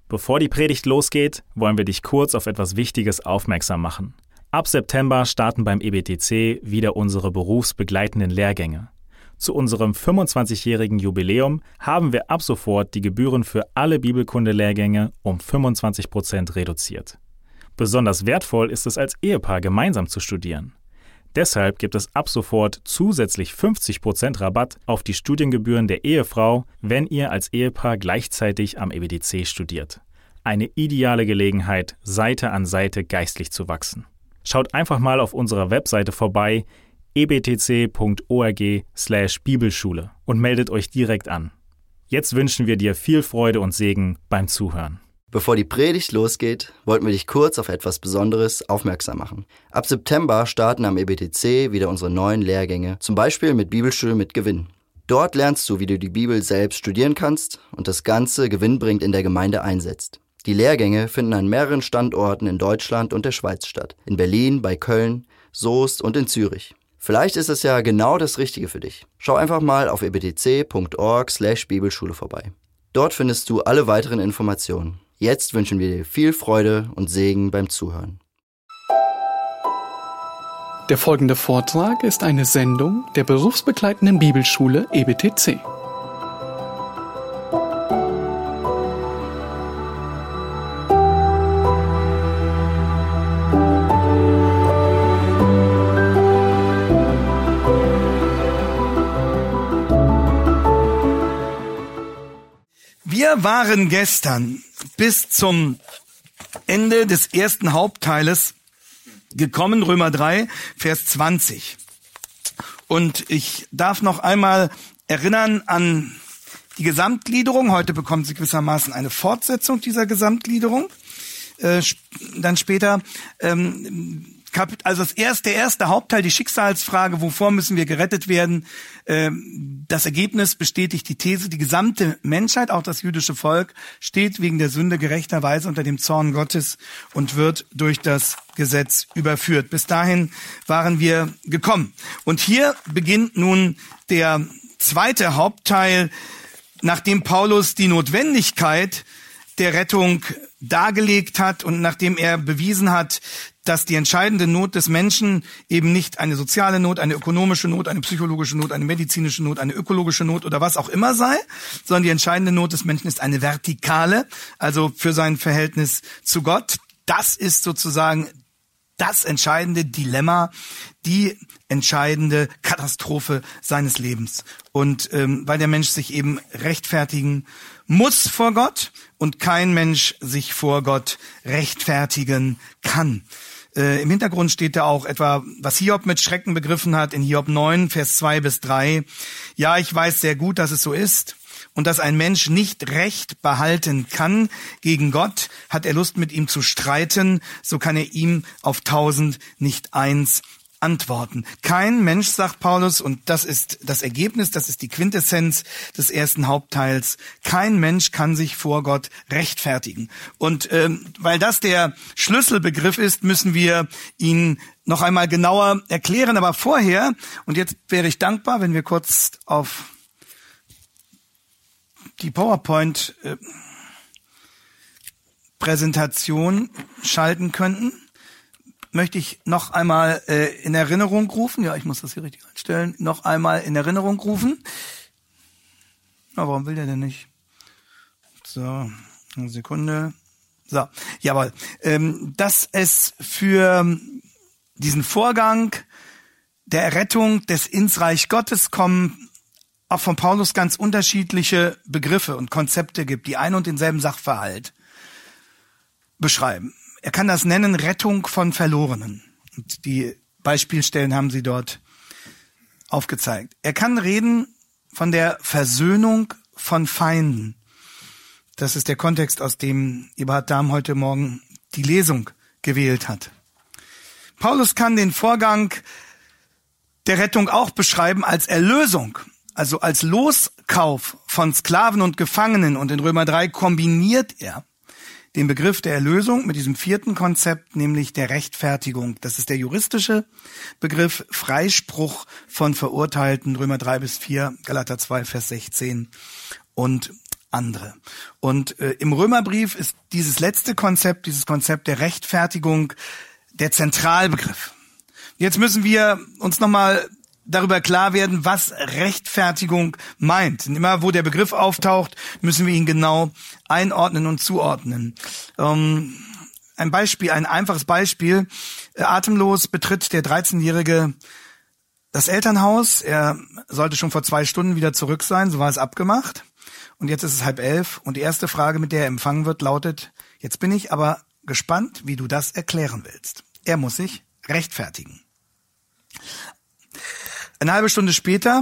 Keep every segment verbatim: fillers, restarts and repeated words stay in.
Bevor die Predigt losgeht, wollen wir dich kurz auf etwas Wichtiges aufmerksam machen. Ab September starten beim E B T C wieder unsere berufsbegleitenden Lehrgänge. Zu unserem fünfundzwanzigjährigen Jubiläum haben wir ab sofort die Gebühren für alle Bibelkunde-Lehrgänge um fünfundzwanzig Prozent reduziert. Besonders wertvoll ist es als Ehepaar gemeinsam zu studieren. Deshalb gibt es ab sofort zusätzlich fünfzig Prozent Rabatt auf die Studiengebühren der Ehefrau, wenn ihr als Ehepaar gleichzeitig am E B T C studiert. Eine ideale Gelegenheit, Seite an Seite geistlich zu wachsen. Schaut einfach mal auf unserer Webseite vorbei, e b t c punkt org slash Bibelschule und meldet euch direkt an. Jetzt wünschen wir dir viel Freude und Segen beim Zuhören. Bevor die Predigt losgeht, wollten wir dich kurz auf etwas Besonderes aufmerksam machen. Ab September starten am E B T C wieder unsere neuen Lehrgänge, zum Beispiel mit Bibelschule mit Gewinn. Dort lernst du, wie du die Bibel selbst studieren kannst und das Ganze gewinnbringend in der Gemeinde einsetzt. Die Lehrgänge finden an mehreren Standorten in Deutschland und der Schweiz statt. In Berlin, bei Köln, Soest und in Zürich. Vielleicht ist es ja genau das Richtige für dich. Schau einfach mal auf e b t c punkt org slash Bibelschule vorbei. Dort findest du alle weiteren Informationen. Jetzt wünschen wir dir viel Freude und Segen beim Zuhören. Der folgende Vortrag ist eine Sendung der berufsbegleitenden Bibelschule E B T C. Wir waren gestern bis zum Ende des ersten Hauptteiles gekommen, Römer drei, Vers zwanzig. Und ich darf noch einmal erinnern an die Gesamtgliederung. Heute bekommt sie gewissermaßen eine Fortsetzung dieser Gesamtgliederung. Äh, dann später, ähm, also das erste, der erste Hauptteil, die Schicksalsfrage, wovor müssen wir gerettet werden? Das Ergebnis bestätigt die These, die gesamte Menschheit, auch das jüdische Volk, steht wegen der Sünde gerechterweise unter dem Zorn Gottes und wird durch das Gesetz überführt. Bis dahin waren wir gekommen. Und hier beginnt nun der zweite Hauptteil, nachdem Paulus die Notwendigkeit der Rettung dargelegt hat und nachdem er bewiesen hat, dass die entscheidende Not des Menschen eben nicht eine soziale Not, eine ökonomische Not, eine psychologische Not, eine medizinische Not, eine ökologische Not oder was auch immer sei, sondern die entscheidende Not des Menschen ist eine vertikale, also für sein Verhältnis zu Gott. Das ist sozusagen das entscheidende Dilemma, die entscheidende Katastrophe seines Lebens. Und ähm, weil der Mensch sich eben rechtfertigen muss vor Gott und kein Mensch sich vor Gott rechtfertigen kann. Äh, Im Hintergrund steht da auch etwa, was Hiob mit Schrecken begriffen hat, in Hiob neun, Vers zwei bis drei. Ja, ich weiß sehr gut, dass es so ist. Und dass ein Mensch nicht Recht behalten kann gegen Gott, hat er Lust, mit ihm zu streiten, so kann er ihm auf tausend nicht eins antworten. Kein Mensch, sagt Paulus, und das ist das Ergebnis, das ist die Quintessenz des ersten Hauptteils, kein Mensch kann sich vor Gott rechtfertigen. Und ähm, weil das der Schlüsselbegriff ist, müssen wir ihn noch einmal genauer erklären. Aber vorher, und jetzt wäre ich dankbar, wenn wir kurz auf die PowerPoint-Präsentation schalten könnten, möchte ich noch einmal äh, in Erinnerung rufen. Ja, ich muss das hier richtig einstellen. Noch einmal in Erinnerung rufen. Na, warum will der denn nicht? So, eine Sekunde. So, jawohl. Ähm, dass es für diesen Vorgang der Errettung des ins Reich Gottes kommen auch von Paulus ganz unterschiedliche Begriffe und Konzepte gibt, die einen und denselben Sachverhalt beschreiben. Er kann das nennen Rettung von Verlorenen. Und die Beispielstellen haben sie dort aufgezeigt. Er kann reden von der Versöhnung von Feinden. Das ist der Kontext, aus dem Eberhard Dahm heute Morgen die Lesung gewählt hat. Paulus kann den Vorgang der Rettung auch beschreiben als Erlösung. Also als Loskauf von Sklaven und Gefangenen. Und in Römer drei kombiniert er den Begriff der Erlösung mit diesem vierten Konzept, nämlich der Rechtfertigung. Das ist der juristische Begriff Freispruch von Verurteilten, Römer drei bis vier, Galater zwei, Vers sechzehn und andere. Und äh, im Römerbrief ist dieses letzte Konzept, dieses Konzept der Rechtfertigung, der Zentralbegriff. Jetzt müssen wir uns nochmal darüber klar werden, was Rechtfertigung meint. Und immer wo der Begriff auftaucht, müssen wir ihn genau einordnen und zuordnen. Ähm, ein Beispiel, ein einfaches Beispiel. Atemlos betritt der dreizehnjährige das Elternhaus. Er sollte schon vor zwei Stunden wieder zurück sein, so war es abgemacht. Und jetzt ist es halb elf und die erste Frage, mit der er empfangen wird, lautet: Jetzt bin ich aber gespannt, wie du das erklären willst. Er muss sich rechtfertigen. Eine halbe Stunde später,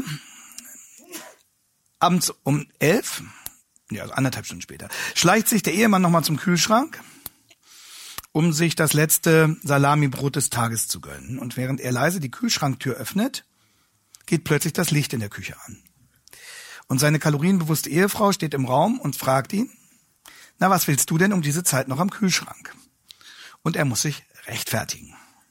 abends um elf, ja, also anderthalb Stunden später, schleicht sich der Ehemann nochmal zum Kühlschrank, um sich das letzte Salamibrot des Tages zu gönnen. Und während er leise die Kühlschranktür öffnet, geht plötzlich das Licht in der Küche an. Und seine kalorienbewusste Ehefrau steht im Raum und fragt ihn: Na, was willst du denn um diese Zeit noch am Kühlschrank? Und er muss sich rechtfertigen.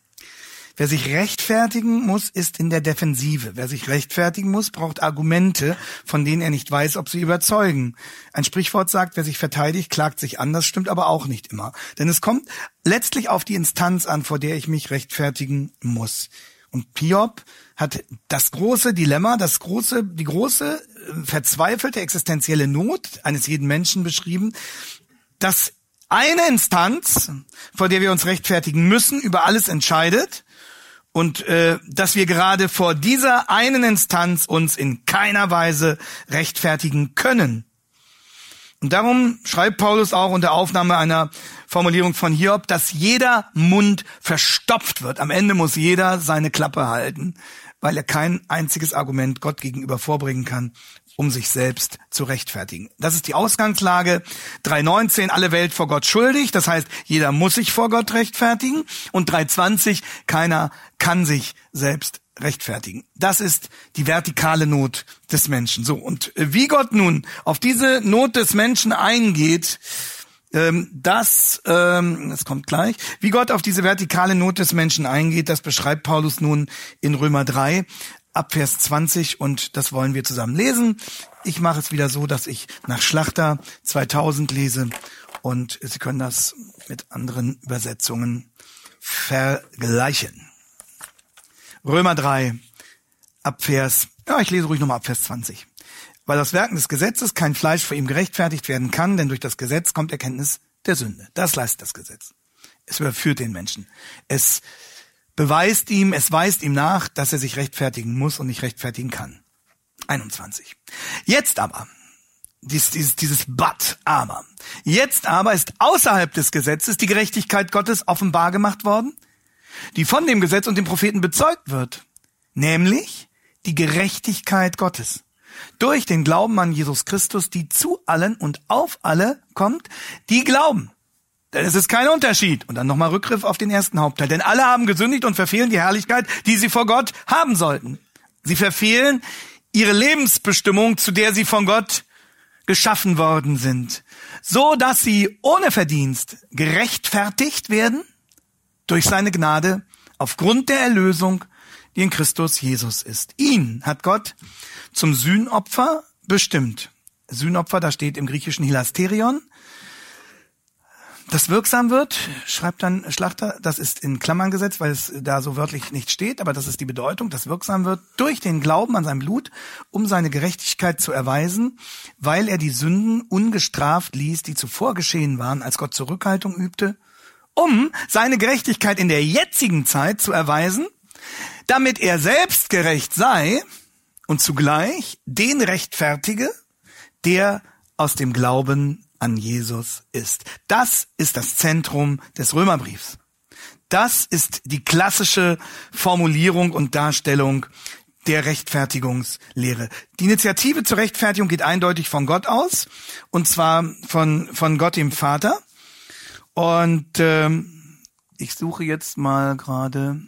Wer sich rechtfertigen muss, ist in der Defensive. Wer sich rechtfertigen muss, braucht Argumente, von denen er nicht weiß, ob sie überzeugen. Ein Sprichwort sagt, wer sich verteidigt, klagt sich an. Das stimmt aber auch nicht immer. Denn es kommt letztlich auf die Instanz an, vor der ich mich rechtfertigen muss. Und Hiob hat das große Dilemma, das große, die große, verzweifelte existenzielle Not eines jeden Menschen beschrieben, dass eine Instanz, vor der wir uns rechtfertigen müssen, über alles entscheidet und äh, dass wir gerade vor dieser einen Instanz uns in keiner Weise rechtfertigen können. Und darum schreibt Paulus auch unter Aufnahme einer Formulierung von Hiob, dass jeder Mund verstopft wird. Am Ende muss jeder seine Klappe halten, weil er kein einziges Argument Gott gegenüber vorbringen kann, um sich selbst zu rechtfertigen. Das ist die Ausgangslage. drei neunzehn, alle Welt vor Gott schuldig. Das heißt, jeder muss sich vor Gott rechtfertigen. Und drei zwanzig, keiner kann sich selbst rechtfertigen. Das ist die vertikale Not des Menschen. So, und wie Gott nun auf diese Not des Menschen eingeht, ähm, das, ähm, das kommt gleich, wie Gott auf diese vertikale Not des Menschen eingeht, das beschreibt Paulus nun in Römer drei, ab Vers zwanzig, und das wollen wir zusammen lesen. Ich mache es wieder so, dass ich nach Schlachter zweitausend lese, und Sie können das mit anderen Übersetzungen vergleichen. Römer drei, ab Vers, ja, ich lese ruhig nochmal ab Vers zwanzig. Weil aus Werken des Gesetzes kein Fleisch vor ihm gerechtfertigt werden kann, denn durch das Gesetz kommt Erkenntnis der Sünde. Das leistet das Gesetz. Es überführt den Menschen. Es beweist ihm, es weist ihm nach, dass er sich rechtfertigen muss und nicht rechtfertigen kann. einundzwanzig. Jetzt aber, dieses, dieses, dieses But, aber, jetzt aber ist außerhalb des Gesetzes die Gerechtigkeit Gottes offenbar gemacht worden, die von dem Gesetz und den Propheten bezeugt wird, nämlich die Gerechtigkeit Gottes durch den Glauben an Jesus Christus, die zu allen und auf alle kommt, die glauben. Denn es ist kein Unterschied. Und dann nochmal Rückgriff auf den ersten Hauptteil. Denn alle haben gesündigt und verfehlen die Herrlichkeit, die sie vor Gott haben sollten. Sie verfehlen ihre Lebensbestimmung, zu der sie von Gott geschaffen worden sind, so dass sie ohne Verdienst gerechtfertigt werden durch seine Gnade aufgrund der Erlösung, die in Christus Jesus ist. Ihn hat Gott zum Sühnopfer bestimmt. Sühnopfer, da steht im Griechischen Hilasterion. Das wirksam wird, schreibt dann Schlachter, das ist in Klammern gesetzt, weil es da so wörtlich nicht steht, aber das ist die Bedeutung, das wirksam wird durch den Glauben an sein Blut, um seine Gerechtigkeit zu erweisen, weil er die Sünden ungestraft ließ, die zuvor geschehen waren, als Gott Zurückhaltung übte, um seine Gerechtigkeit in der jetzigen Zeit zu erweisen, damit er selbst gerecht sei und zugleich den rechtfertige, der aus dem Glauben an Jesus ist. Das ist das Zentrum des Römerbriefs. Das ist die klassische Formulierung und Darstellung der Rechtfertigungslehre. Die Initiative zur Rechtfertigung geht eindeutig von Gott aus, und zwar von von Gott dem Vater. Und ähm, ich suche jetzt mal gerade,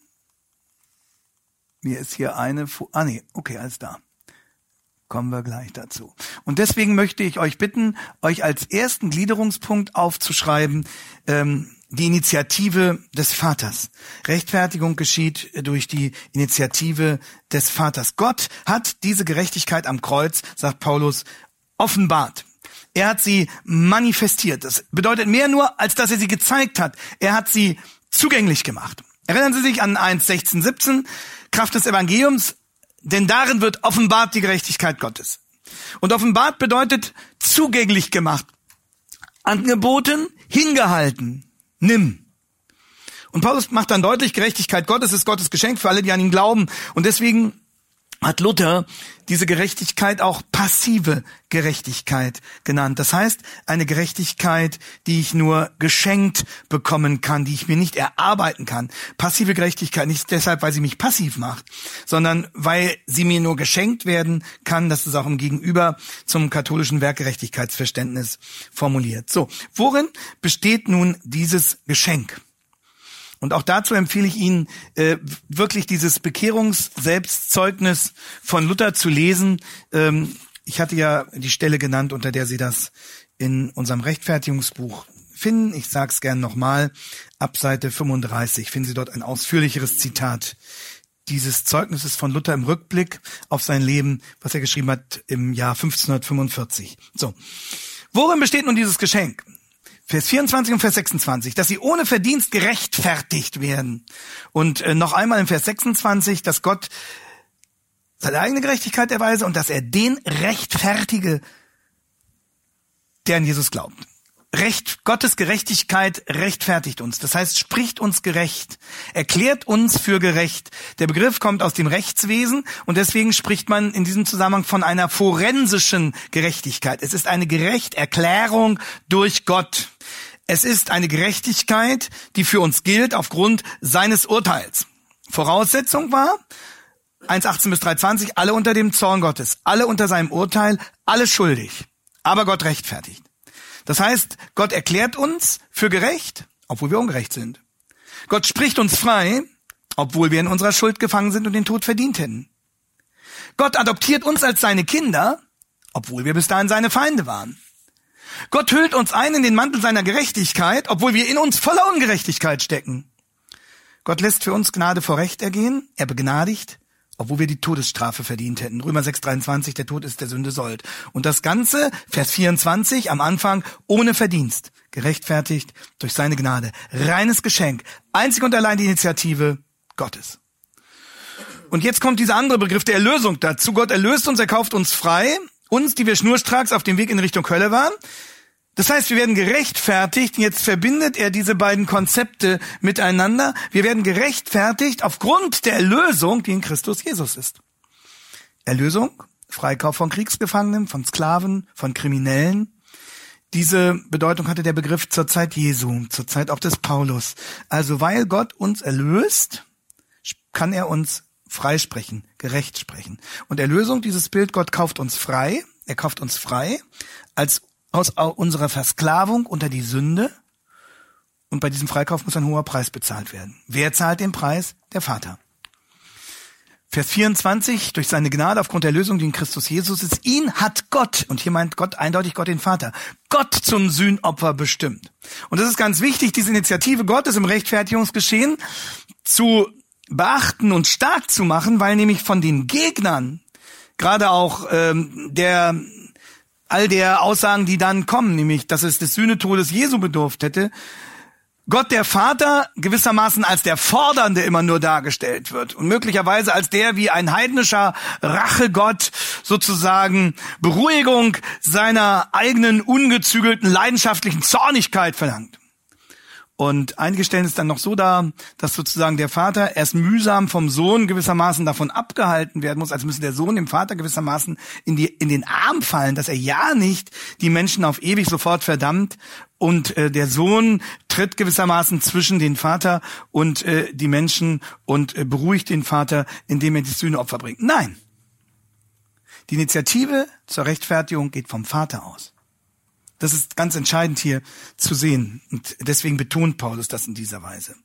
mir ist hier eine, ah nee, okay, alles da. Kommen wir gleich dazu. Und deswegen möchte ich euch bitten, euch als ersten Gliederungspunkt aufzuschreiben, ähm, die Initiative des Vaters. Rechtfertigung geschieht durch die Initiative des Vaters. Gott hat diese Gerechtigkeit am Kreuz, sagt Paulus, offenbart. Er hat sie manifestiert. Das bedeutet mehr nur, als dass er sie gezeigt hat. Er hat sie zugänglich gemacht. Erinnern Sie sich an eins sechzehn siebzehn, Kraft des Evangeliums, denn darin wird offenbart die Gerechtigkeit Gottes. Und offenbart bedeutet zugänglich gemacht, angeboten, hingehalten, nimm. Und Paulus macht dann deutlich, Gerechtigkeit Gottes ist Gottes Geschenk für alle, die an ihn glauben. Und deswegen hat Luther diese Gerechtigkeit auch passive Gerechtigkeit genannt. Das heißt, eine Gerechtigkeit, die ich nur geschenkt bekommen kann, die ich mir nicht erarbeiten kann. Passive Gerechtigkeit nicht deshalb, weil sie mich passiv macht, sondern weil sie mir nur geschenkt werden kann. Das ist auch im Gegenüber zum katholischen Werkgerechtigkeitsverständnis formuliert. So, worin besteht nun dieses Geschenk? Und auch dazu empfehle ich Ihnen, äh, wirklich dieses Bekehrungs-Selbstzeugnis von Luther zu lesen. Ähm, ich hatte ja die Stelle genannt, unter der Sie das in unserem Rechtfertigungsbuch finden. Ich sage es gern nochmal. Ab Seite fünfunddreißig finden Sie dort ein ausführlicheres Zitat dieses Zeugnisses von Luther im Rückblick auf sein Leben, was er geschrieben hat im Jahr fünfzehnhundertfünfundvierzig. So, worin besteht nun dieses Geschenk? Vers vierundzwanzig und Vers sechsundzwanzig, dass sie ohne Verdienst gerechtfertigt werden. Und äh, noch einmal in Vers sechsundzwanzig, dass Gott seine eigene Gerechtigkeit erweise und dass er den rechtfertige, der an Jesus glaubt. Recht, Gottes Gerechtigkeit rechtfertigt uns. Das heißt, spricht uns gerecht, erklärt uns für gerecht. Der Begriff kommt aus dem Rechtswesen und deswegen spricht man in diesem Zusammenhang von einer forensischen Gerechtigkeit. Es ist eine Gerechterklärung durch Gott. Es ist eine Gerechtigkeit, die für uns gilt aufgrund seines Urteils. Voraussetzung war eins achtzehn bis drei zwanzig, alle unter dem Zorn Gottes, alle unter seinem Urteil, alle schuldig, aber Gott rechtfertigt. Das heißt, Gott erklärt uns für gerecht, obwohl wir ungerecht sind. Gott spricht uns frei, obwohl wir in unserer Schuld gefangen sind und den Tod verdient hätten. Gott adoptiert uns als seine Kinder, obwohl wir bis dahin seine Feinde waren. Gott hüllt uns ein in den Mantel seiner Gerechtigkeit, obwohl wir in uns voller Ungerechtigkeit stecken. Gott lässt für uns Gnade vor Recht ergehen, er begnadigt, obwohl wir die Todesstrafe verdient hätten. Römer sechs dreiundzwanzig, der Tod ist der Sünde Sold. Und das Ganze, Vers vierundzwanzig, am Anfang, ohne Verdienst, gerechtfertigt durch seine Gnade. Reines Geschenk, einzig und allein die Initiative Gottes. Und jetzt kommt dieser andere Begriff der Erlösung dazu. Gott erlöst uns, er kauft uns frei, uns, die wir schnurstracks auf dem Weg in Richtung Hölle waren. Das heißt, wir werden gerechtfertigt, jetzt verbindet er diese beiden Konzepte miteinander. Wir werden gerechtfertigt aufgrund der Erlösung, die in Christus Jesus ist. Erlösung, Freikauf von Kriegsgefangenen, von Sklaven, von Kriminellen. Diese Bedeutung hatte der Begriff zur Zeit Jesu, zur Zeit auch des Paulus. Also weil Gott uns erlöst, kann er uns freisprechen, gerecht sprechen. Und Erlösung, dieses Bild, Gott kauft uns frei, er kauft uns frei als aus unserer Versklavung unter die Sünde. Und bei diesem Freikauf muss ein hoher Preis bezahlt werden. Wer zahlt den Preis? Der Vater. Vers vierundzwanzig, durch seine Gnade aufgrund der Lösung, die in Christus Jesus ist, ihn hat Gott, und hier meint Gott eindeutig Gott den Vater, Gott zum Sühnopfer bestimmt. Und das ist ganz wichtig, diese Initiative Gottes im Rechtfertigungsgeschehen zu beachten und stark zu machen, weil nämlich von den Gegnern, gerade auch ähm, der all der Aussagen, die dann kommen, nämlich, dass es des Sühnetodes Jesu bedurft hätte, Gott der Vater gewissermaßen als der Fordernde immer nur dargestellt wird und möglicherweise als der wie ein heidnischer Rachegott sozusagen Beruhigung seiner eigenen ungezügelten leidenschaftlichen Zornigkeit verlangt. Und einige stellen es dann noch so dar, dass sozusagen der Vater erst mühsam vom Sohn gewissermaßen davon abgehalten werden muss, als müsse der Sohn dem Vater gewissermaßen in die in den Arm fallen, dass er ja nicht die Menschen auf ewig sofort verdammt. Und äh, der Sohn tritt gewissermaßen zwischen den Vater und äh, die Menschen und äh, beruhigt den Vater, indem er die Sühneopfer bringt. Nein, die Initiative zur Rechtfertigung geht vom Vater aus. Das ist ganz entscheidend hier zu sehen. Und deswegen betont Paulus das in dieser Weise.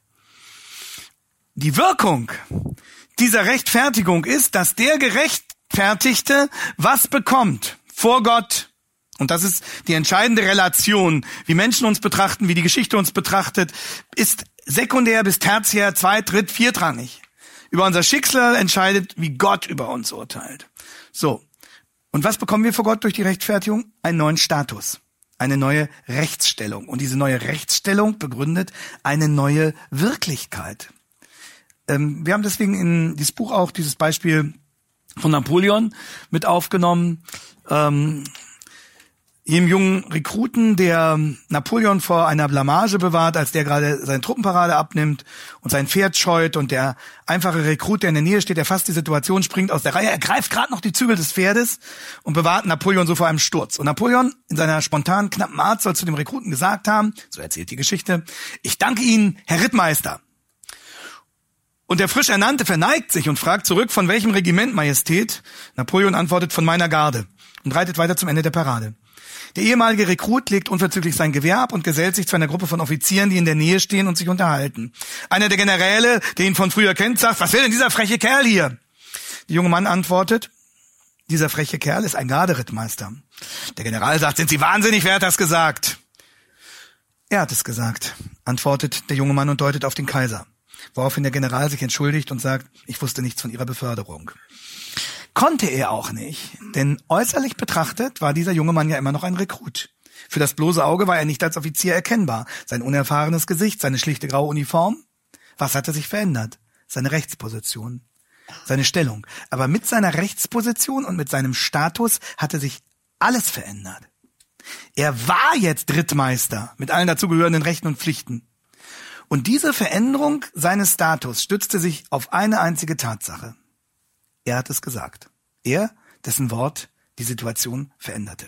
Die Wirkung dieser Rechtfertigung ist, dass der Gerechtfertigte was bekommt vor Gott. Und das ist die entscheidende Relation, wie Menschen uns betrachten, wie die Geschichte uns betrachtet, ist sekundär bis tertiär, zweit-, dritt-, viertrangig. Über unser Schicksal entscheidet, wie Gott über uns urteilt. So. Und was bekommen wir vor Gott durch die Rechtfertigung? Einen neuen Status, eine neue Rechtsstellung. Und diese neue Rechtsstellung begründet eine neue Wirklichkeit. Ähm, wir haben deswegen in dieses Buch auch dieses Beispiel von Napoleon mit aufgenommen. Ähm, Jedem jungen Rekruten, der Napoleon vor einer Blamage bewahrt, als der gerade seine Truppenparade abnimmt und sein Pferd scheut, und der einfache Rekrut, der in der Nähe steht, der fasst die Situation, springt aus der Reihe, ergreift gerade noch die Zügel des Pferdes und bewahrt Napoleon so vor einem Sturz. Und Napoleon in seiner spontanen, knappen Art soll zu dem Rekruten gesagt haben, so erzählt die Geschichte: Ich danke Ihnen, Herr Rittmeister. Und der frisch Ernannte verneigt sich und fragt zurück: Von welchem Regiment, Majestät? Napoleon antwortet: Von meiner Garde, und reitet weiter zum Ende der Parade. Der ehemalige Rekrut legt unverzüglich sein Gewehr ab und gesellt sich zu einer Gruppe von Offizieren, die in der Nähe stehen und sich unterhalten. Einer der Generäle, der ihn von früher kennt, sagt: Was will denn dieser freche Kerl hier? Der junge Mann antwortet: Dieser freche Kerl ist ein Garderittmeister. Der General sagt: Sind Sie wahnsinnig? Wer hat das gesagt? Er hat es gesagt, antwortet der junge Mann und deutet auf den Kaiser. Woraufhin der General sich entschuldigt und sagt: Ich wusste nichts von Ihrer Beförderung. Konnte er auch nicht, denn äußerlich betrachtet war dieser junge Mann ja immer noch ein Rekrut. Für das bloße Auge war er nicht als Offizier erkennbar. Sein unerfahrenes Gesicht, seine schlichte graue Uniform. Was hatte sich verändert? Seine Rechtsposition, seine Stellung. Aber mit seiner Rechtsposition und mit seinem Status hatte sich alles verändert. Er war jetzt Rittmeister mit allen dazugehörenden Rechten und Pflichten. Und diese Veränderung seines Status stützte sich auf eine einzige Tatsache. Er hat es gesagt. Er, dessen Wort die Situation veränderte.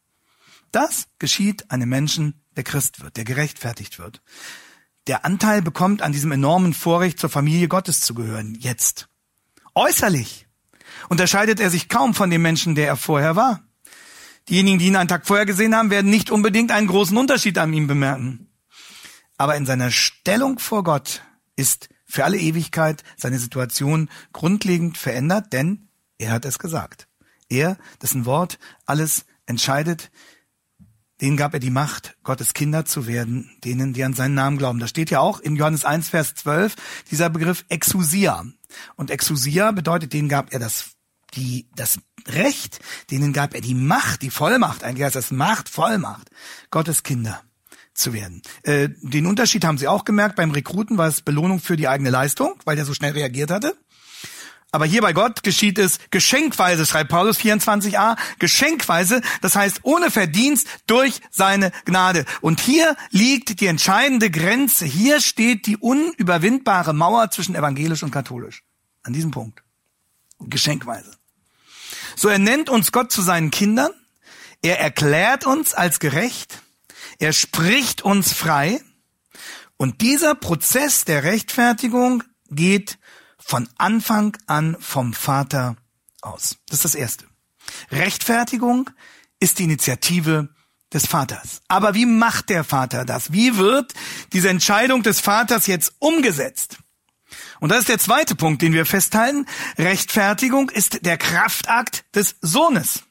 Das geschieht einem Menschen, der Christ wird, der gerechtfertigt wird. Der Anteil bekommt an diesem enormen Vorrecht, zur Familie Gottes zu gehören, jetzt. Äußerlich unterscheidet er sich kaum von dem Menschen, der er vorher war. Diejenigen, die ihn einen Tag vorher gesehen haben, werden nicht unbedingt einen großen Unterschied an ihm bemerken. Aber in seiner Stellung vor Gott ist für alle Ewigkeit seine Situation grundlegend verändert, denn er hat es gesagt. Er, dessen Wort alles entscheidet, denen gab er die Macht, Gottes Kinder zu werden, denen, die an seinen Namen glauben. Da steht ja auch in Johannes eins, Vers zwölf, dieser Begriff Exousia. Und Exousia bedeutet, denen gab er das, die, das Recht, denen gab er die Macht, die Vollmacht, eigentlich heißt das Macht, Vollmacht, Gottes Kinder zu werden. Äh, den Unterschied haben sie auch gemerkt. Beim Rekruten war es Belohnung für die eigene Leistung, weil der so schnell reagiert hatte. Aber hier bei Gott geschieht es geschenkweise, schreibt Paulus vierundzwanzig a, geschenkweise, das heißt ohne Verdienst durch seine Gnade. Und hier liegt die entscheidende Grenze. Hier steht die unüberwindbare Mauer zwischen evangelisch und katholisch. An diesem Punkt. Geschenkweise. So ernennt uns Gott zu seinen Kindern. Er erklärt uns als gerecht. Er spricht uns frei. Und dieser Prozess der Rechtfertigung geht von Anfang an vom Vater aus. Das ist das Erste. Rechtfertigung ist die Initiative des Vaters. Aber wie macht der Vater das? Wie wird diese Entscheidung des Vaters jetzt umgesetzt? Und das ist der zweite Punkt, den wir festhalten. Rechtfertigung ist der Kraftakt des Sohnes.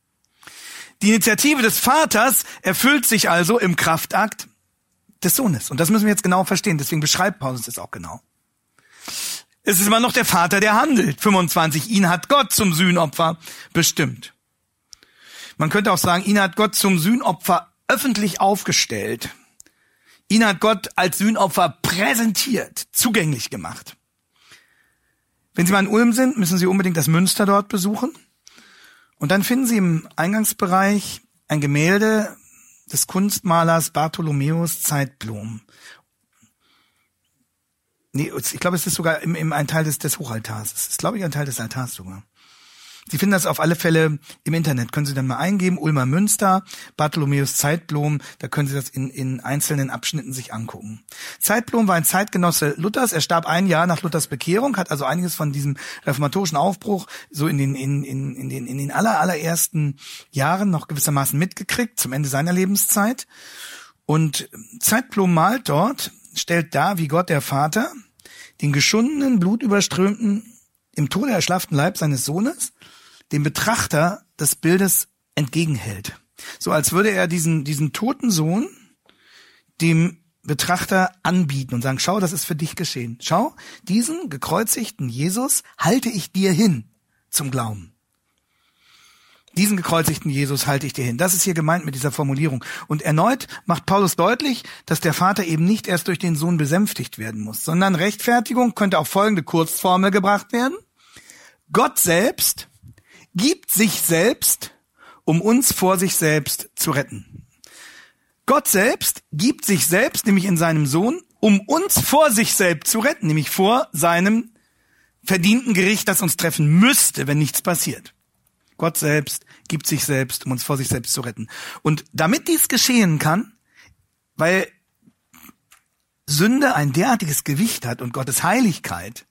Die Initiative des Vaters erfüllt sich also im Kraftakt des Sohnes. Und das müssen wir jetzt genau verstehen. Deswegen beschreibt Paulus das auch genau. Es ist immer noch der Vater, der handelt. fünfundzwanzig. Ihn hat Gott zum Sühnopfer bestimmt. Man könnte auch sagen, ihn hat Gott zum Sühnopfer öffentlich aufgestellt. Ihn hat Gott als Sühnopfer präsentiert, zugänglich gemacht. Wenn Sie mal in Ulm sind, müssen Sie unbedingt das Münster dort besuchen. Und dann finden Sie im Eingangsbereich ein Gemälde des Kunstmalers Bartholomäus Zeitblom. Nee, ich glaube, es ist sogar im, im ein Teil des, des Hochaltars. Es ist, glaube ich, ein Teil des Altars sogar. Sie finden das auf alle Fälle im Internet. Können Sie dann mal eingeben, Ulmer Münster, Bartholomäus Zeitblom, da können Sie das in, in einzelnen Abschnitten sich angucken. Zeitblom war ein Zeitgenosse Luthers. Er starb ein Jahr nach Luthers Bekehrung, hat also einiges von diesem reformatorischen Aufbruch so in den, in, in, in den, in den aller, allerersten Jahren noch gewissermaßen mitgekriegt, zum Ende seiner Lebenszeit. Und Zeitblom malt dort, stellt dar, wie Gott der Vater den geschundenen, blutüberströmten, im Tode erschlafften Leib seines Sohnes dem Betrachter des Bildes entgegenhält. So als würde er diesen, diesen toten Sohn dem Betrachter anbieten und sagen, schau, das ist für dich geschehen. Schau, diesen gekreuzigten Jesus halte ich dir hin zum Glauben. Diesen gekreuzigten Jesus halte ich dir hin. Das ist hier gemeint mit dieser Formulierung. Und erneut macht Paulus deutlich, dass der Vater eben nicht erst durch den Sohn besänftigt werden muss, sondern Rechtfertigung könnte auf folgende Kurzformel gebracht werden. Gott selbst gibt sich selbst, um uns vor sich selbst zu retten. Gott selbst gibt sich selbst, nämlich in seinem Sohn, um uns vor sich selbst zu retten, nämlich vor seinem verdienten Gericht, das uns treffen müsste, wenn nichts passiert. Gott selbst gibt sich selbst, um uns vor sich selbst zu retten. Und damit dies geschehen kann, weil Sünde ein derartiges Gewicht hat und Gottes Heiligkeit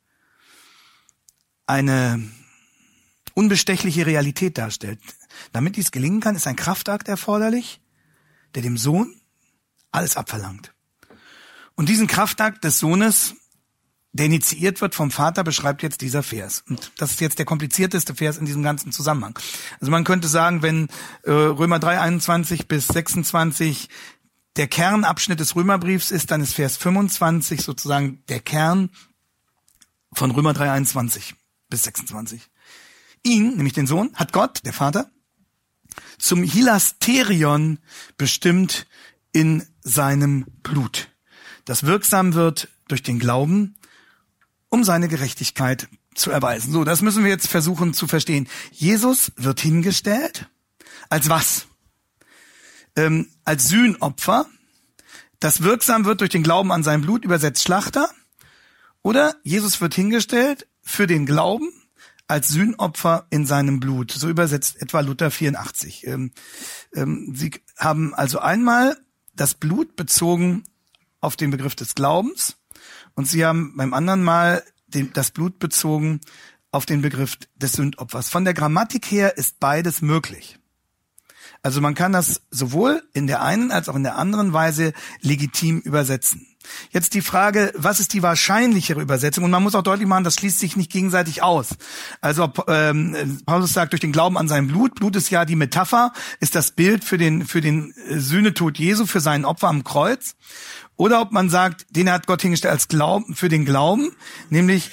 eine unbestechliche Realität darstellt, damit dies gelingen kann, ist ein Kraftakt erforderlich, der dem Sohn alles abverlangt. Und diesen Kraftakt des Sohnes, der initiiert wird vom Vater, beschreibt jetzt dieser Vers. Und das ist jetzt der komplizierteste Vers in diesem ganzen Zusammenhang. Also man könnte sagen, wenn äh, Römer drei, einundzwanzig bis sechsundzwanzig der Kernabschnitt des Römerbriefs ist, dann ist Vers fünfundzwanzig sozusagen der Kern von Römer drei, einundzwanzig bis sechsundzwanzig. Ihn, nämlich den Sohn, hat Gott, der Vater, zum Hilasterion bestimmt in seinem Blut, das wirksam wird durch den Glauben, um seine Gerechtigkeit zu erweisen. So, das müssen wir jetzt versuchen zu verstehen. Jesus wird hingestellt als was? Ähm, als Sühnopfer, das wirksam wird durch den Glauben an sein Blut, übersetzt Schlachter. Oder Jesus wird hingestellt für den Glauben als Sühnopfer in seinem Blut. So übersetzt etwa Luther vierundachtzig. Ähm, ähm, Sie haben also einmal das Blut bezogen auf den Begriff des Glaubens und Sie haben beim anderen Mal den, das Blut bezogen auf den Begriff des Sündopfers. Von der Grammatik her ist beides möglich. Also man kann das sowohl in der einen als auch in der anderen Weise legitim übersetzen. Jetzt die Frage, was ist die wahrscheinlichere Übersetzung? Und man muss auch deutlich machen, das schließt sich nicht gegenseitig aus. Also ähm, Paulus sagt, durch den Glauben an sein Blut, Blut ist ja die Metapher, ist das Bild für den für den Sühnetod Jesu, für sein Opfer am Kreuz. Oder ob man sagt, den hat Gott hingestellt als Glauben, für den Glauben, nämlich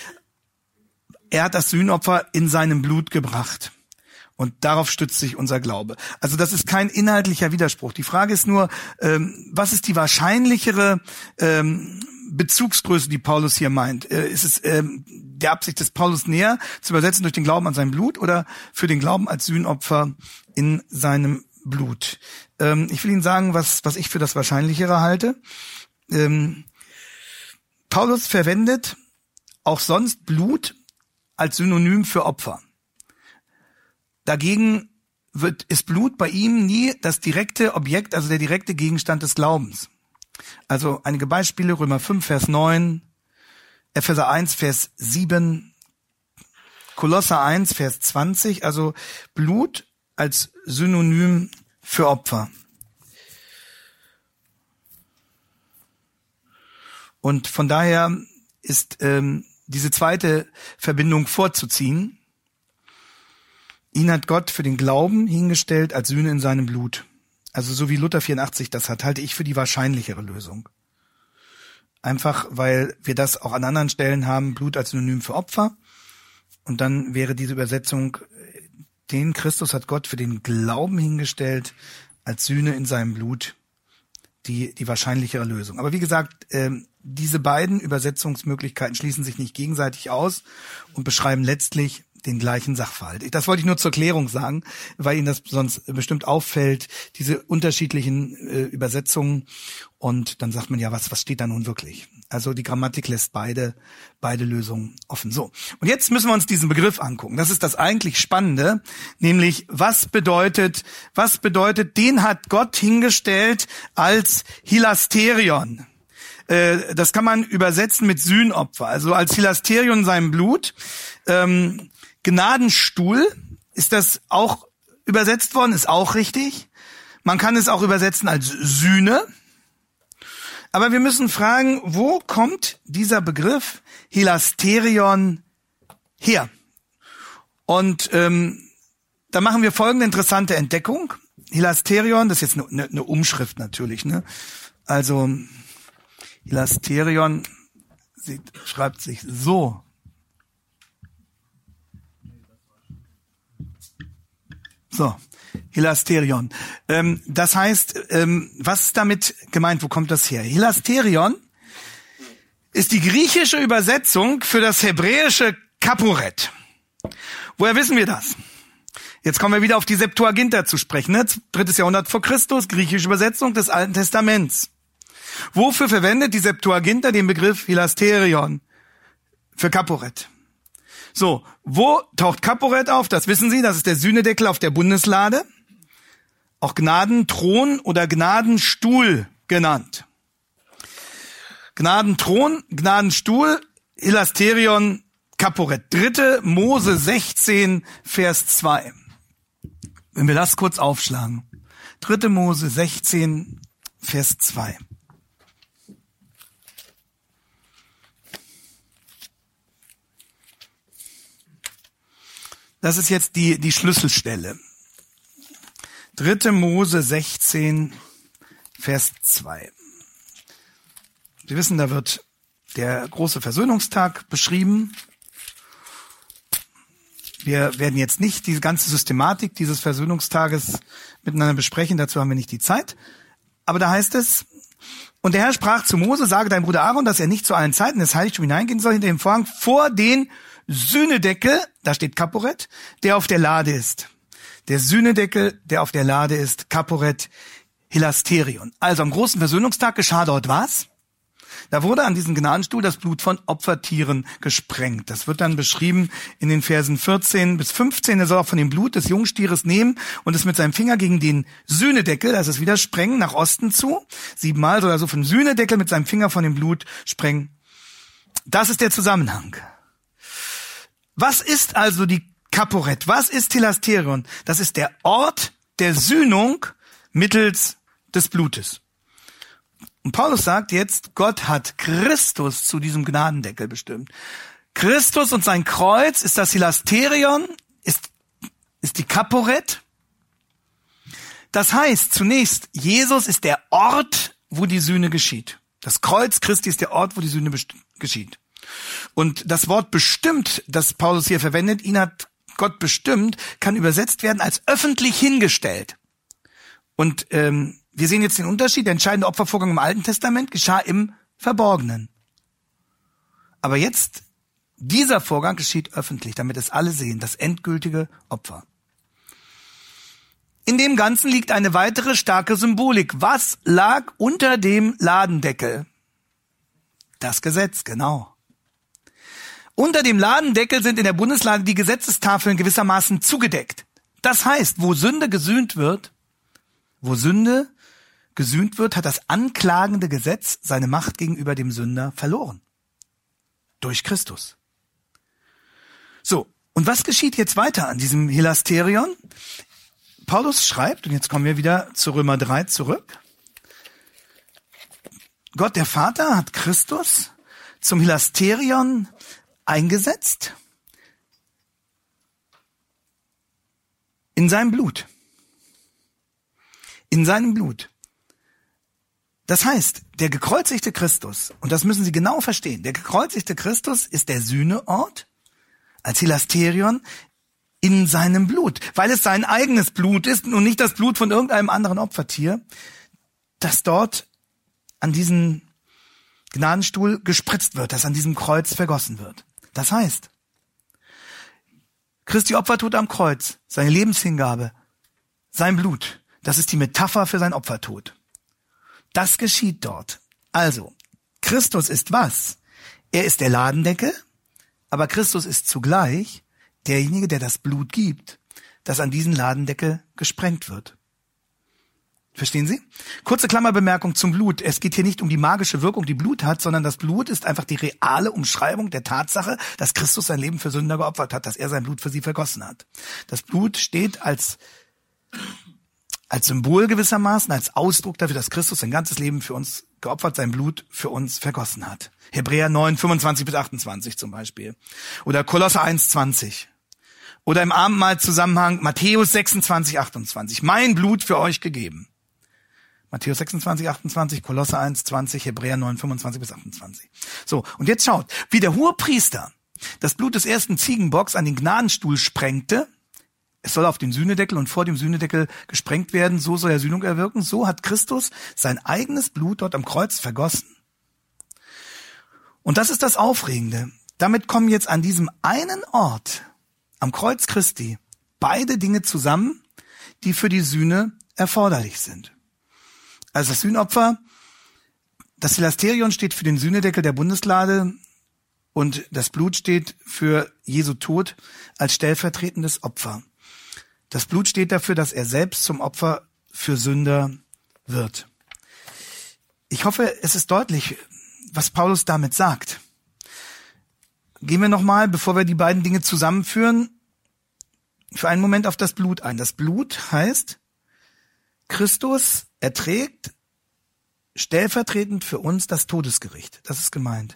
er hat das Sühnopfer in seinem Blut gebracht. Und darauf stützt sich unser Glaube. Also das ist kein inhaltlicher Widerspruch. Die Frage ist nur, ähm, was ist die wahrscheinlichere ähm, Bezugsgröße, die Paulus hier meint? Äh, ist es ähm, der Absicht des Paulus näher zu übersetzen durch den Glauben an sein Blut oder für den Glauben als Sühnopfer in seinem Blut? Ähm, ich will Ihnen sagen, was, was ich für das Wahrscheinlichere halte. Ähm, Paulus verwendet auch sonst Blut als Synonym für Opfer. Dagegen wird, ist Blut bei ihm nie das direkte Objekt, also der direkte Gegenstand des Glaubens. Also einige Beispiele, Römer fünf, Vers neun, Epheser eins, Vers sieben, Kolosser eins, Vers zwanzig, also Blut als Synonym für Opfer. Und von daher ist ähm, diese zweite Verbindung vorzuziehen. Ihn hat Gott für den Glauben hingestellt als Sühne in seinem Blut. Also so wie Luther vierundachtzig das hat, halte ich für die wahrscheinlichere Lösung. Einfach, weil wir das auch an anderen Stellen haben, Blut als Synonym für Opfer. Und dann wäre diese Übersetzung, den Christus hat Gott für den Glauben hingestellt als Sühne in seinem Blut, die die wahrscheinlichere Lösung. Aber wie gesagt, ähm, diese beiden Übersetzungsmöglichkeiten schließen sich nicht gegenseitig aus und beschreiben letztlich den gleichen Sachverhalt. Das wollte ich nur zur Klärung sagen, weil Ihnen das sonst bestimmt auffällt, diese unterschiedlichen äh, Übersetzungen. Und dann sagt man ja, was was steht da nun wirklich? Also die Grammatik lässt beide beide Lösungen offen. So, und jetzt müssen wir uns diesen Begriff angucken. Das ist das eigentlich Spannende, nämlich was bedeutet, was bedeutet, den hat Gott hingestellt als Hilasterion. Äh, das kann man übersetzen mit Sühnopfer, also als Hilasterion in seinem Blut. Ähm, Gnadenstuhl ist das auch übersetzt worden, ist auch richtig. Man kann es auch übersetzen als Sühne. Aber wir müssen fragen, wo kommt dieser Begriff Hilasterion her? Und ähm, da machen wir folgende interessante Entdeckung. Hilasterion, das ist jetzt eine, eine Umschrift natürlich, ne? Also Hilasterion sieht, schreibt sich so. So, Hilasterion. Ähm, das heißt, ähm, was ist damit gemeint? Wo kommt das her? Hilasterion ist die griechische Übersetzung für das hebräische Kaporet. Woher wissen wir das? Jetzt kommen wir wieder auf die Septuaginta zu sprechen, ne? Drittes Jahrhundert vor Christus, griechische Übersetzung des Alten Testaments. Wofür verwendet die Septuaginta den Begriff Hilasterion? Für Kaporet. So, wo taucht Kaporet auf? Das wissen Sie, das ist der Sühnedeckel auf der Bundeslade. Auch Gnadenthron oder Gnadenstuhl genannt. Gnadenthron, Gnadenstuhl, Hilasterion, Kaporet. Dritte Mose sechzehn, Vers zwei. Wenn wir das kurz aufschlagen. Dritte Mose sechzehn, Vers zwei. Das ist jetzt die, die Schlüsselstelle. Dritte Mose sechzehn, Vers zwei. Sie wissen, da wird der große Versöhnungstag beschrieben. Wir werden jetzt nicht die ganze Systematik dieses Versöhnungstages miteinander besprechen, dazu haben wir nicht die Zeit. Aber da heißt es, und der Herr sprach zu Mose, sage deinem Bruder Aaron, dass er nicht zu allen Zeiten in das Heiligtum hineingehen soll, hinter dem Vorhang, vor den Sühnedeckel, da steht Kaporet, der auf der Lade ist. Der Sühnedeckel, der auf der Lade ist, Kaporet, Hilasterion. Also am großen Versöhnungstag geschah dort was? Da wurde an diesen Gnadenstuhl das Blut von Opfertieren gesprengt. Das wird dann beschrieben in den Versen vierzehn bis fünfzehn. Er soll auch von dem Blut des Jungstieres nehmen und es mit seinem Finger gegen den Sühnedeckel, das ist wieder sprengen, nach Osten zu. Siebenmal soll er so vom Sühnedeckel mit seinem Finger von dem Blut sprengen. Das ist der Zusammenhang. Was ist also die Kaporet? Was ist Hilasterion? Das ist der Ort der Sühnung mittels des Blutes. Und Paulus sagt jetzt, Gott hat Christus zu diesem Gnadendeckel bestimmt. Christus und sein Kreuz ist das Hilasterion, ist, ist die Kaporet. Das heißt, zunächst, Jesus ist der Ort, wo die Sühne geschieht. Das Kreuz Christi ist der Ort, wo die Sühne geschieht. Und das Wort bestimmt, das Paulus hier verwendet, ihn hat Gott bestimmt, kann übersetzt werden als öffentlich hingestellt. Und ähm, wir sehen jetzt den Unterschied. Der entscheidende Opfervorgang im Alten Testament geschah im Verborgenen. Aber jetzt, dieser Vorgang geschieht öffentlich, damit es alle sehen, das endgültige Opfer. In dem Ganzen liegt eine weitere starke Symbolik. Was lag unter dem Ladendeckel? Das Gesetz, genau. Unter dem Ladendeckel sind in der Bundeslade die Gesetzestafeln gewissermaßen zugedeckt. Das heißt, wo Sünde gesühnt wird, wo Sünde gesühnt wird, hat das anklagende Gesetz seine Macht gegenüber dem Sünder verloren. Durch Christus. So, und was geschieht jetzt weiter an diesem Hilasterion? Paulus schreibt, und jetzt kommen wir wieder zu Römer drei zurück, Gott der Vater hat Christus zum Hilasterion eingesetzt in seinem Blut. In seinem Blut. Das heißt, der gekreuzigte Christus, und das müssen Sie genau verstehen, der gekreuzigte Christus ist der Sühneort als Hilasterion in seinem Blut, weil es sein eigenes Blut ist und nicht das Blut von irgendeinem anderen Opfertier, das dort an diesen Gnadenstuhl gespritzt wird, das an diesem Kreuz vergossen wird. Das heißt, Christi Opfertod am Kreuz, seine Lebenshingabe, sein Blut, das ist die Metapher für sein Opfertod. Das geschieht dort. Also, Christus ist was? Er ist der Ladendeckel, aber Christus ist zugleich derjenige, der das Blut gibt, das an diesen Ladendeckel gesprengt wird. Verstehen Sie? Kurze Klammerbemerkung zum Blut. Es geht hier nicht um die magische Wirkung, die Blut hat, sondern das Blut ist einfach die reale Umschreibung der Tatsache, dass Christus sein Leben für Sünder geopfert hat, dass er sein Blut für sie vergossen hat. Das Blut steht als als Symbol gewissermaßen, als Ausdruck dafür, dass Christus sein ganzes Leben für uns geopfert, sein Blut für uns vergossen hat. Hebräer neun, fünfundzwanzig bis achtundzwanzig zum Beispiel. Oder Kolosser eins, zwanzig. Oder im Abendmahlzusammenhang Matthäus sechsundzwanzig, achtundzwanzig. Mein Blut für euch gegeben. Matthäus sechsundzwanzig, achtundzwanzig, Kolosser eins, zwanzig, Hebräer neun, fünfundzwanzig bis achtundzwanzig. So, und jetzt schaut, wie der Hohepriester das Blut des ersten Ziegenbocks an den Gnadenstuhl sprengte, Es soll auf den Sühnedeckel und vor dem Sühnedeckel gesprengt werden, so soll er Sühnung erwirken. So hat Christus sein eigenes Blut dort am Kreuz vergossen. Und das ist das Aufregende. Damit kommen jetzt an diesem einen Ort, am Kreuz Christi, beide Dinge zusammen, die für die Sühne erforderlich sind. Also das Sühnopfer, das Hilasterion steht für den Sühnedeckel der Bundeslade und das Blut steht für Jesu Tod als stellvertretendes Opfer. Das Blut steht dafür, dass er selbst zum Opfer für Sünder wird. Ich hoffe, es ist deutlich, was Paulus damit sagt. Gehen wir nochmal, bevor wir die beiden Dinge zusammenführen, für einen Moment auf das Blut ein. Das Blut heißt, Christus erträgt stellvertretend für uns das Todesgericht. Das ist gemeint.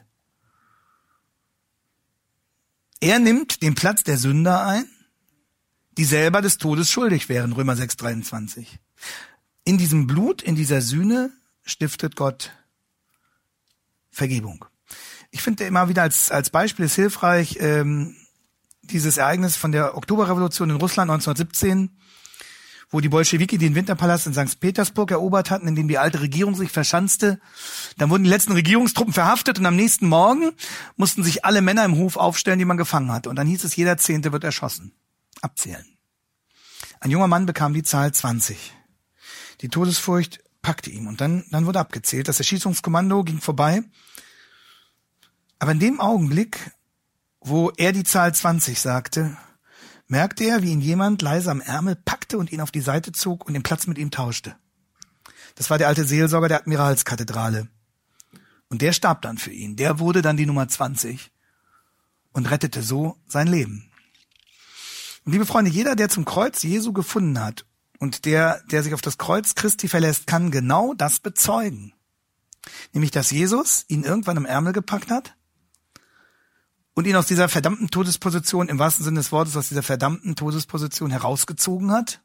Er nimmt den Platz der Sünder ein, die selber des Todes schuldig wären, Römer sechs, dreiundzwanzig. In diesem Blut, in dieser Sühne stiftet Gott Vergebung. Ich finde immer wieder als als Beispiel ist hilfreich ähm, dieses Ereignis von der Oktoberrevolution in Russland neunzehnhundertsiebzehn, wo die Bolschewiki den Winterpalast in Sankt Petersburg erobert hatten, in dem die alte Regierung sich verschanzte. Dann wurden die letzten Regierungstruppen verhaftet und am nächsten Morgen mussten sich alle Männer im Hof aufstellen, die man gefangen hatte. Und dann hieß es, jeder Zehnte wird erschossen. Abzählen. Ein junger Mann bekam die Zahl zwanzig. Die Todesfurcht packte ihn und dann, dann wurde abgezählt. Das Erschießungskommando ging vorbei. Aber in dem Augenblick, wo er die Zahl zwanzig sagte, merkte er, wie ihn jemand leise am Ärmel packte und ihn auf die Seite zog und den Platz mit ihm tauschte. Das war der alte Seelsorger der Admiralskathedrale. Und der starb dann für ihn. Der wurde dann die Nummer zwanzig und rettete so sein Leben. Und liebe Freunde, jeder, der zum Kreuz Jesu gefunden hat und der, der sich auf das Kreuz Christi verlässt, kann genau das bezeugen. Nämlich, dass Jesus ihn irgendwann am Ärmel gepackt hat und ihn aus dieser verdammten Todesposition, im wahrsten Sinne des Wortes, aus dieser verdammten Todesposition herausgezogen hat.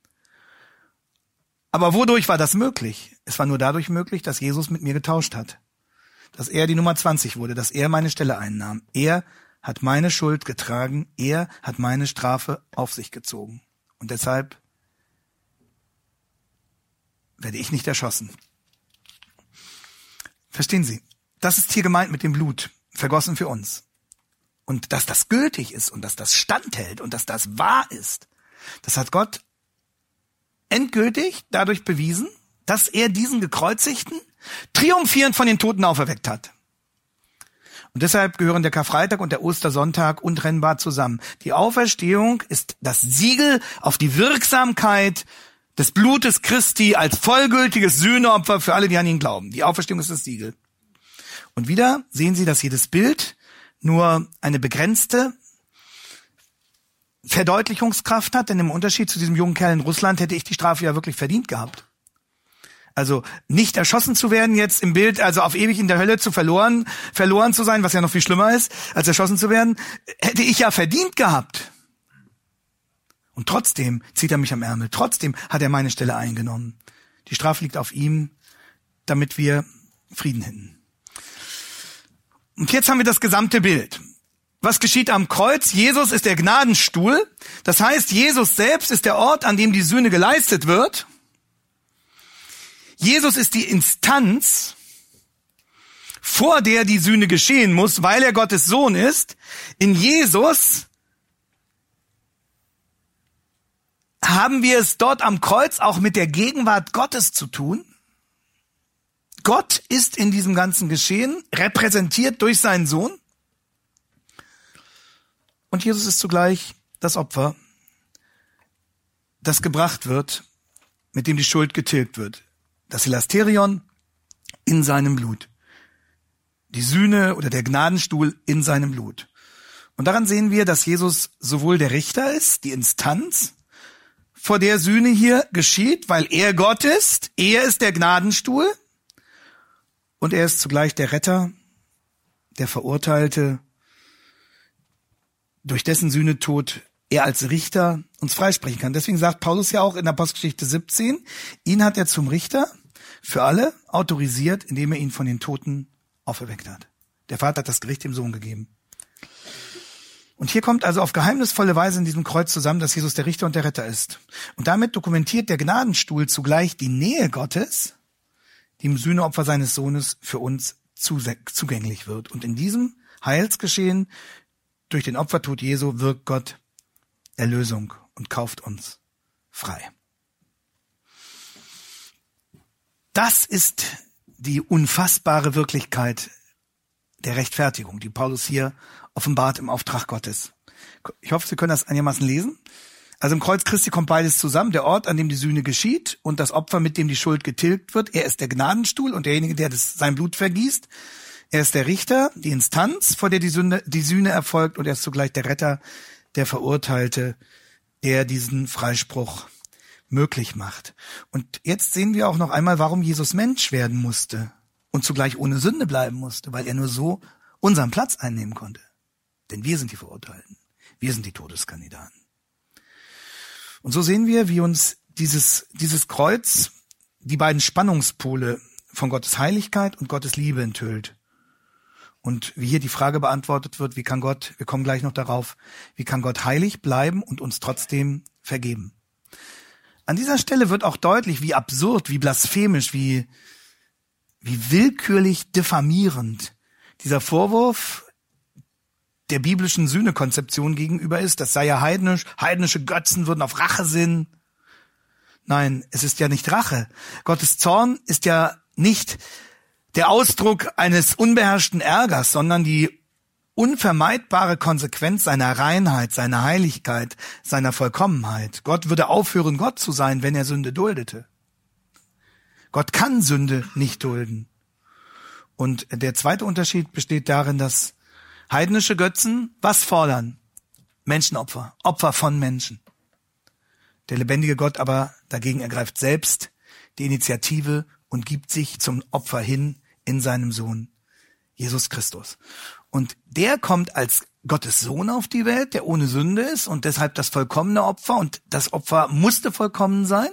Aber wodurch war das möglich? Es war nur dadurch möglich, dass Jesus mit mir getauscht hat. Dass er die Nummer zwanzig wurde, dass er meine Stelle einnahm. Er hat meine Schuld getragen, er hat meine Strafe auf sich gezogen. Und deshalb werde ich nicht erschossen. Verstehen Sie? Das ist hier gemeint mit dem Blut, vergossen für uns. Und dass das gültig ist und dass das standhält und dass das wahr ist, das hat Gott endgültig dadurch bewiesen, dass er diesen Gekreuzigten triumphierend von den Toten auferweckt hat. Und deshalb gehören der Karfreitag und der Ostersonntag untrennbar zusammen. Die Auferstehung ist das Siegel auf die Wirksamkeit des Blutes Christi als vollgültiges Sühneopfer für alle, die an ihn glauben. Die Auferstehung ist das Siegel. Und wieder sehen Sie, dass jedes Bild nur eine begrenzte Verdeutlichungskraft hat, denn im Unterschied zu diesem jungen Kerl in Russland hätte ich die Strafe ja wirklich verdient gehabt. Also nicht erschossen zu werden jetzt im Bild, also auf ewig in der Hölle zu verloren, verloren zu sein, was ja noch viel schlimmer ist, als erschossen zu werden, hätte ich ja verdient gehabt. Und trotzdem zieht er mich am Ärmel, trotzdem hat er meine Stelle eingenommen. Die Strafe liegt auf ihm, damit wir Frieden hätten. Und jetzt haben wir das gesamte Bild. Was geschieht am Kreuz? Jesus ist der Gnadenstuhl. Das heißt, Jesus selbst ist der Ort, an dem die Sühne geleistet wird. Jesus ist die Instanz, vor der die Sühne geschehen muss, weil er Gottes Sohn ist. In Jesus haben wir es dort am Kreuz auch mit der Gegenwart Gottes zu tun. Gott ist in diesem ganzen Geschehen repräsentiert durch seinen Sohn. Und Jesus ist zugleich das Opfer, das gebracht wird, mit dem die Schuld getilgt wird. Das Hilasterion in seinem Blut. Die Sühne oder der Gnadenstuhl in seinem Blut. Und daran sehen wir, dass Jesus sowohl der Richter ist, die Instanz, vor der Sühne hier geschieht, weil er Gott ist, er ist der Gnadenstuhl und er ist zugleich der Retter, der Verurteilte, durch dessen Sühnetod er als Richter uns freisprechen kann. Deswegen sagt Paulus ja auch in Apostelgeschichte siebzehn, ihn hat er zum Richter für alle autorisiert, indem er ihn von den Toten auferweckt hat. Der Vater hat das Gericht dem Sohn gegeben. Und hier kommt also auf geheimnisvolle Weise in diesem Kreuz zusammen, dass Jesus der Richter und der Retter ist. Und damit dokumentiert der Gnadenstuhl zugleich die Nähe Gottes, die im Sühneopfer seines Sohnes für uns zugänglich wird. Und in diesem Heilsgeschehen durch den Opfertod Jesu wirkt Gott Erlösung und kauft uns frei. Das ist die unfassbare Wirklichkeit der Rechtfertigung, die Paulus hier offenbart im Auftrag Gottes. Ich hoffe, Sie können das einigermaßen lesen. Also im Kreuz Christi kommt beides zusammen. Der Ort, an dem die Sühne geschieht und das Opfer, mit dem die Schuld getilgt wird. Er ist der Gnadenstuhl und derjenige, der das, sein Blut vergießt. Er ist der Richter, die Instanz, vor der die Sünde, die Sühne erfolgt. Und er ist zugleich der Retter, der Verurteilte, der diesen Freispruch möglich macht. Und jetzt sehen wir auch noch einmal, warum Jesus Mensch werden musste und zugleich ohne Sünde bleiben musste, weil er nur so unseren Platz einnehmen konnte. Denn wir sind die Verurteilten. Wir sind die Todeskandidaten. Und so sehen wir, wie uns dieses, dieses Kreuz die beiden Spannungspole von Gottes Heiligkeit und Gottes Liebe enthüllt. Und wie hier die Frage beantwortet wird, wie kann Gott, wir kommen gleich noch darauf, wie kann Gott heilig bleiben und uns trotzdem vergeben? An dieser Stelle wird auch deutlich, wie absurd, wie blasphemisch, wie, wie willkürlich diffamierend dieser Vorwurf der biblischen Sühnekonzeption gegenüber ist. Das sei ja heidnisch, heidnische Götzen würden auf Rache sinnen. Nein, es ist ja nicht Rache. Gottes Zorn ist ja nicht der Ausdruck eines unbeherrschten Ärgers, sondern die unvermeidbare Konsequenz seiner Reinheit, seiner Heiligkeit, seiner Vollkommenheit. Gott würde aufhören, Gott zu sein, wenn er Sünde duldete. Gott kann Sünde nicht dulden. Und der zweite Unterschied besteht darin, dass heidnische Götzen was fordern? Menschenopfer, Opfer von Menschen. Der lebendige Gott aber dagegen ergreift selbst die Initiative und gibt sich zum Opfer hin in seinem Sohn, Jesus Christus. Und der kommt als Gottes Sohn auf die Welt, der ohne Sünde ist und deshalb das vollkommene Opfer. Und das Opfer musste vollkommen sein.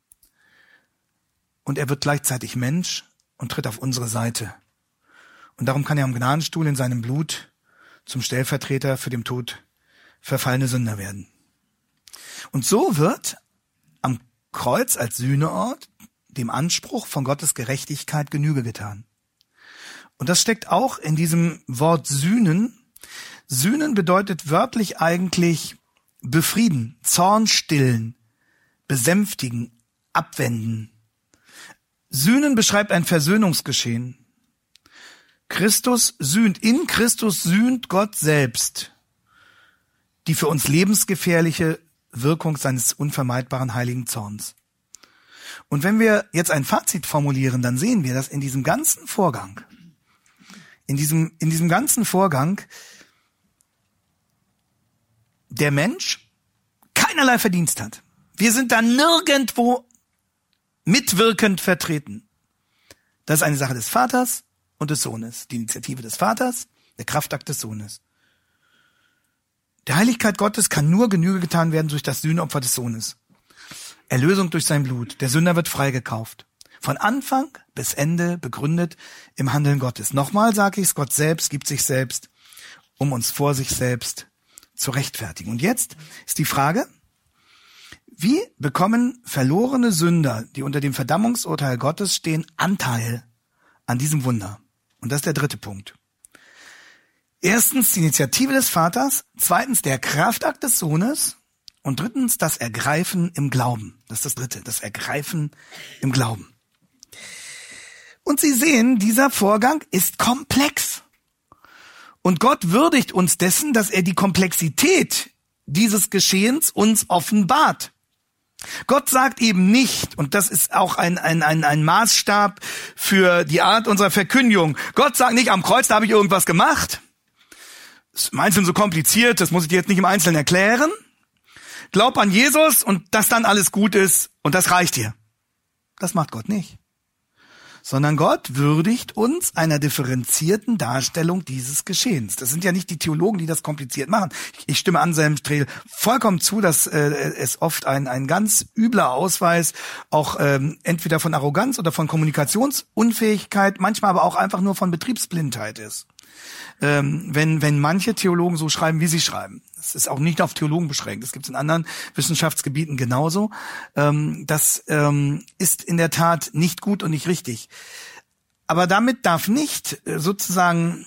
Und er wird gleichzeitig Mensch und tritt auf unsere Seite. Und darum kann er am Gnadenstuhl in seinem Blut zum Stellvertreter für den Tod verfallene Sünder werden. Und so wird am Kreuz als Sühneort dem Anspruch von Gottes Gerechtigkeit Genüge getan. Und das steckt auch in diesem Wort sühnen. Sühnen bedeutet wörtlich eigentlich befrieden, Zorn stillen, besänftigen, abwenden. Sühnen beschreibt ein Versöhnungsgeschehen. Christus sühnt, in Christus sühnt Gott selbst die für uns lebensgefährliche Wirkung seines unvermeidbaren heiligen Zorns. Und wenn wir jetzt ein Fazit formulieren, dann sehen wir, dass in diesem ganzen Vorgang, in diesem, in diesem ganzen Vorgang der Mensch keinerlei Verdienst hat. Wir sind da nirgendwo mitwirkend vertreten. Das ist eine Sache des Vaters und des Sohnes. Die Initiative des Vaters, der Kraftakt des Sohnes. Der Heiligkeit Gottes kann nur Genüge getan werden durch das Sühneopfer des Sohnes. Erlösung durch sein Blut. Der Sünder wird freigekauft. Von Anfang bis Ende begründet im Handeln Gottes. Nochmal sage ich es, Gott selbst gibt sich selbst, um uns vor sich selbst zu rechtfertigen. Und jetzt ist die Frage, wie bekommen verlorene Sünder, die unter dem Verdammungsurteil Gottes stehen, Anteil an diesem Wunder? Und das ist der dritte Punkt. Erstens die Initiative des Vaters, zweitens der Kraftakt des Sohnes und drittens das Ergreifen im Glauben. Das ist das dritte, das Ergreifen im Glauben. Und Sie sehen, dieser Vorgang ist komplex. Und Gott würdigt uns dessen, dass er die Komplexität dieses Geschehens uns offenbart. Gott sagt eben nicht, und das ist auch ein, ein, ein, ein Maßstab für die Art unserer Verkündigung, Gott sagt nicht, am Kreuz, da habe ich irgendwas gemacht. Das ist im Einzelnen so kompliziert, das muss ich dir jetzt nicht im Einzelnen erklären. Glaub an Jesus und dass dann alles gut ist und das reicht dir. Das macht Gott nicht. Sondern Gott würdigt uns einer differenzierten Darstellung dieses Geschehens. Das sind ja nicht die Theologen, die das kompliziert machen. Ich stimme Anselm Strehl vollkommen zu, dass äh, es oft ein, ein ganz übler Ausweis auch ähm, entweder von Arroganz oder von Kommunikationsunfähigkeit, manchmal aber auch einfach nur von Betriebsblindheit ist. ähm, wenn wenn manche Theologen so schreiben, wie sie schreiben. Das ist auch nicht auf Theologen beschränkt. Das gibt es in anderen Wissenschaftsgebieten genauso. Ähm, das ähm, ist in der Tat nicht gut und nicht richtig. Aber damit darf nicht äh, sozusagen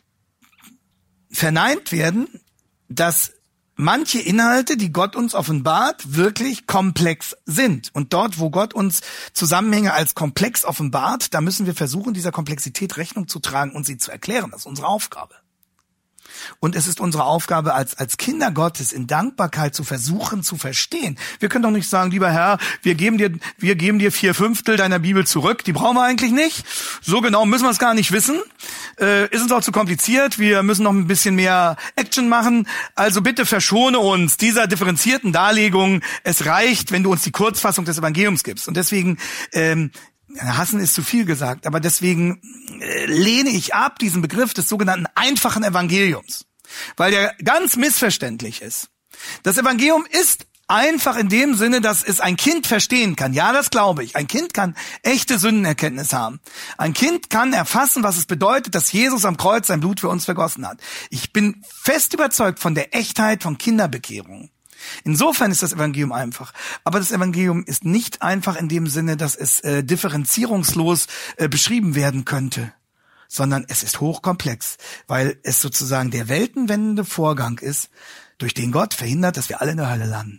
verneint werden, dass manche Inhalte, die Gott uns offenbart, wirklich komplex sind. Und dort, wo Gott uns Zusammenhänge als komplex offenbart, da müssen wir versuchen, dieser Komplexität Rechnung zu tragen und sie zu erklären. Das ist unsere Aufgabe. Und es ist unsere Aufgabe als als Kinder Gottes in Dankbarkeit zu versuchen zu verstehen. Wir können doch nicht sagen, lieber Herr, wir geben dir wir geben dir vier Fünftel deiner Bibel zurück. Die brauchen wir eigentlich nicht. So genau müssen wir es gar nicht wissen. Äh, ist uns auch zu kompliziert. Wir müssen noch ein bisschen mehr Action machen. Also bitte verschone uns dieser differenzierten Darlegung. Es reicht, wenn du uns die Kurzfassung des Evangeliums gibst. Und deswegen ähm, hassen ist zu viel gesagt, aber deswegen äh, lehne ich ab diesen Begriff des sogenannten einfachen Evangeliums, weil der ganz missverständlich ist. Das Evangelium ist einfach in dem Sinne, dass es ein Kind verstehen kann. Ja, das glaube ich. Ein Kind kann echte Sündenerkenntnis haben. Ein Kind kann erfassen, was es bedeutet, dass Jesus am Kreuz sein Blut für uns vergossen hat. Ich bin fest überzeugt von der Echtheit von Kinderbekehrung. Insofern ist das Evangelium einfach. Aber das Evangelium ist nicht einfach in dem Sinne, dass es äh, differenzierungslos äh, beschrieben werden könnte, sondern es ist hochkomplex, weil es sozusagen der weltenwendende Vorgang ist, durch den Gott verhindert, dass wir alle in der Hölle landen.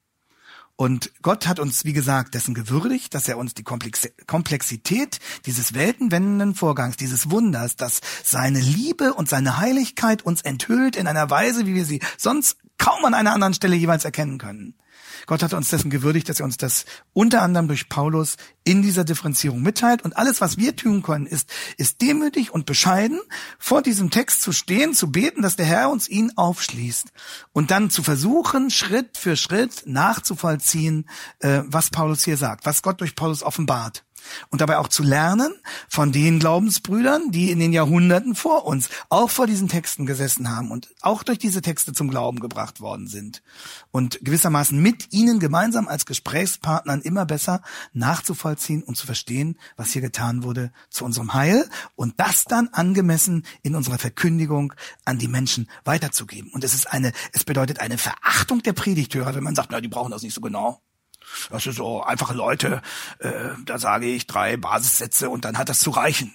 Und Gott hat uns, wie gesagt, dessen gewürdigt, dass er uns die Komplexität dieses weltenwendenden Vorgangs, dieses Wunders, dass seine Liebe und seine Heiligkeit uns enthüllt in einer Weise, wie wir sie sonst kaum an einer anderen Stelle jeweils erkennen können. Gott hat uns dessen gewürdigt, dass er uns das unter anderem durch Paulus in dieser Differenzierung mitteilt. Und alles, was wir tun können, ist, ist demütig und bescheiden, vor diesem Text zu stehen, zu beten, dass der Herr uns ihn aufschließt. Und dann zu versuchen, Schritt für Schritt nachzuvollziehen, äh, was Paulus hier sagt, was Gott durch Paulus offenbart. Und dabei auch zu lernen von den Glaubensbrüdern, die in den Jahrhunderten vor uns auch vor diesen Texten gesessen haben und auch durch diese Texte zum Glauben gebracht worden sind. Und gewissermaßen mit ihnen gemeinsam als Gesprächspartnern immer besser nachzuvollziehen und zu verstehen, was hier getan wurde zu unserem Heil und das dann angemessen in unserer Verkündigung an die Menschen weiterzugeben. Und es ist eine, es bedeutet eine Verachtung der Predigthörer, wenn man sagt, na, die brauchen das nicht so genau. Das sind so einfache Leute, äh, da sage ich drei Basissätze und dann hat das zu reichen.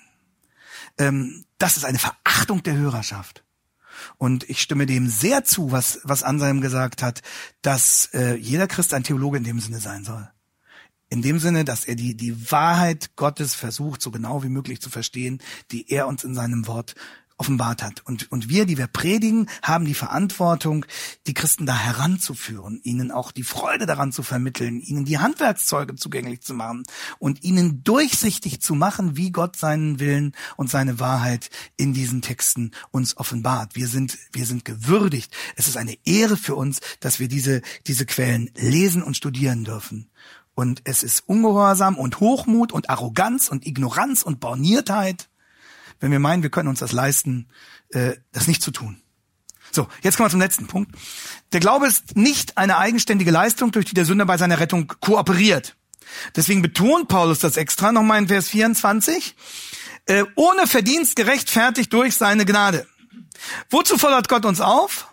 Ähm, das ist eine Verachtung der Hörerschaft. Und ich stimme dem sehr zu, was was Anselm gesagt hat, dass äh, jeder Christ ein Theologe in dem Sinne sein soll. In dem Sinne, dass er die die Wahrheit Gottes versucht, so genau wie möglich zu verstehen, die er uns in seinem Wort offenbart hat. Und, und wir, die wir predigen, haben die Verantwortung, die Christen da heranzuführen, ihnen auch die Freude daran zu vermitteln, ihnen die Handwerkszeuge zugänglich zu machen und ihnen durchsichtig zu machen, wie Gott seinen Willen und seine Wahrheit in diesen Texten uns offenbart. Wir sind, wir sind gewürdigt. Es ist eine Ehre für uns, dass wir diese, diese Quellen lesen und studieren dürfen. Und es ist Ungehorsam und Hochmut und Arroganz und Ignoranz und Borniertheit, wenn wir meinen, wir können uns das leisten, äh, das nicht zu tun. So, jetzt kommen wir zum letzten Punkt. Der Glaube ist nicht eine eigenständige Leistung, durch die der Sünder bei seiner Rettung kooperiert. Deswegen betont Paulus das extra nochmal in Vers vierundzwanzig. Äh, ohne Verdienst gerechtfertigt durch seine Gnade. Wozu fordert Gott uns auf?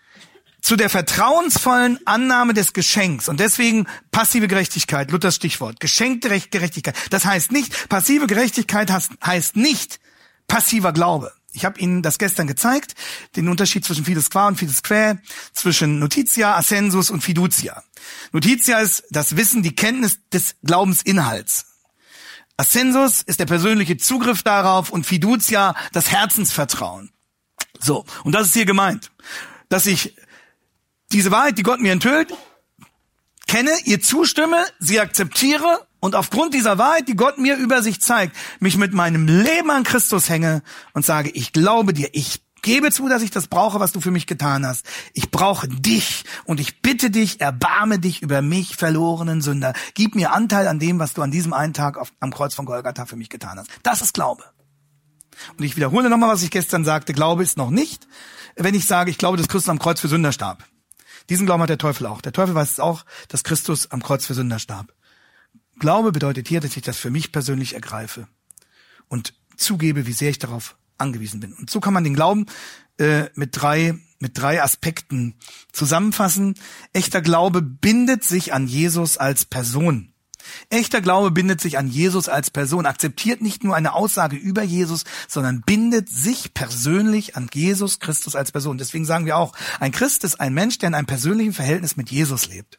Zu der vertrauensvollen Annahme des Geschenks. Und deswegen passive Gerechtigkeit, Luthers Stichwort. Geschenkte Gerechtigkeit. Das heißt nicht, passive Gerechtigkeit heißt nicht, passiver Glaube. Ich habe Ihnen das gestern gezeigt, den Unterschied zwischen Fides qua und Fides quae, zwischen Notitia, Ascensus und Fiducia. Notitia ist das Wissen, die Kenntnis des Glaubensinhalts. Ascensus ist der persönliche Zugriff darauf und Fiducia das Herzensvertrauen. So, und das ist hier gemeint, dass ich diese Wahrheit, die Gott mir enthüllt, kenne, ihr zustimme, sie akzeptiere und aufgrund dieser Wahrheit, die Gott mir über sich zeigt, mich mit meinem Leben an Christus hänge und sage, ich glaube dir, ich gebe zu, dass ich das brauche, was du für mich getan hast. Ich brauche dich und ich bitte dich, erbarme dich über mich, verlorenen Sünder. Gib mir Anteil an dem, was du an diesem einen Tag auf, am Kreuz von Golgatha für mich getan hast. Das ist Glaube. Und ich wiederhole nochmal, was ich gestern sagte. Glaube ist noch nicht, wenn ich sage, ich glaube, dass Christus am Kreuz für Sünder starb. Diesen Glauben hat der Teufel auch. Der Teufel weiß es auch, dass Christus am Kreuz für Sünder starb. Glaube bedeutet hier, dass ich das für mich persönlich ergreife und zugebe, wie sehr ich darauf angewiesen bin. Und so kann man den Glauben äh, mit drei mit drei Aspekten zusammenfassen. Echter Glaube bindet sich an Jesus als Person. Echter Glaube bindet sich an Jesus als Person, akzeptiert nicht nur eine Aussage über Jesus, sondern bindet sich persönlich an Jesus Christus als Person. Deswegen sagen wir auch, ein Christ ist ein Mensch, der in einem persönlichen Verhältnis mit Jesus lebt.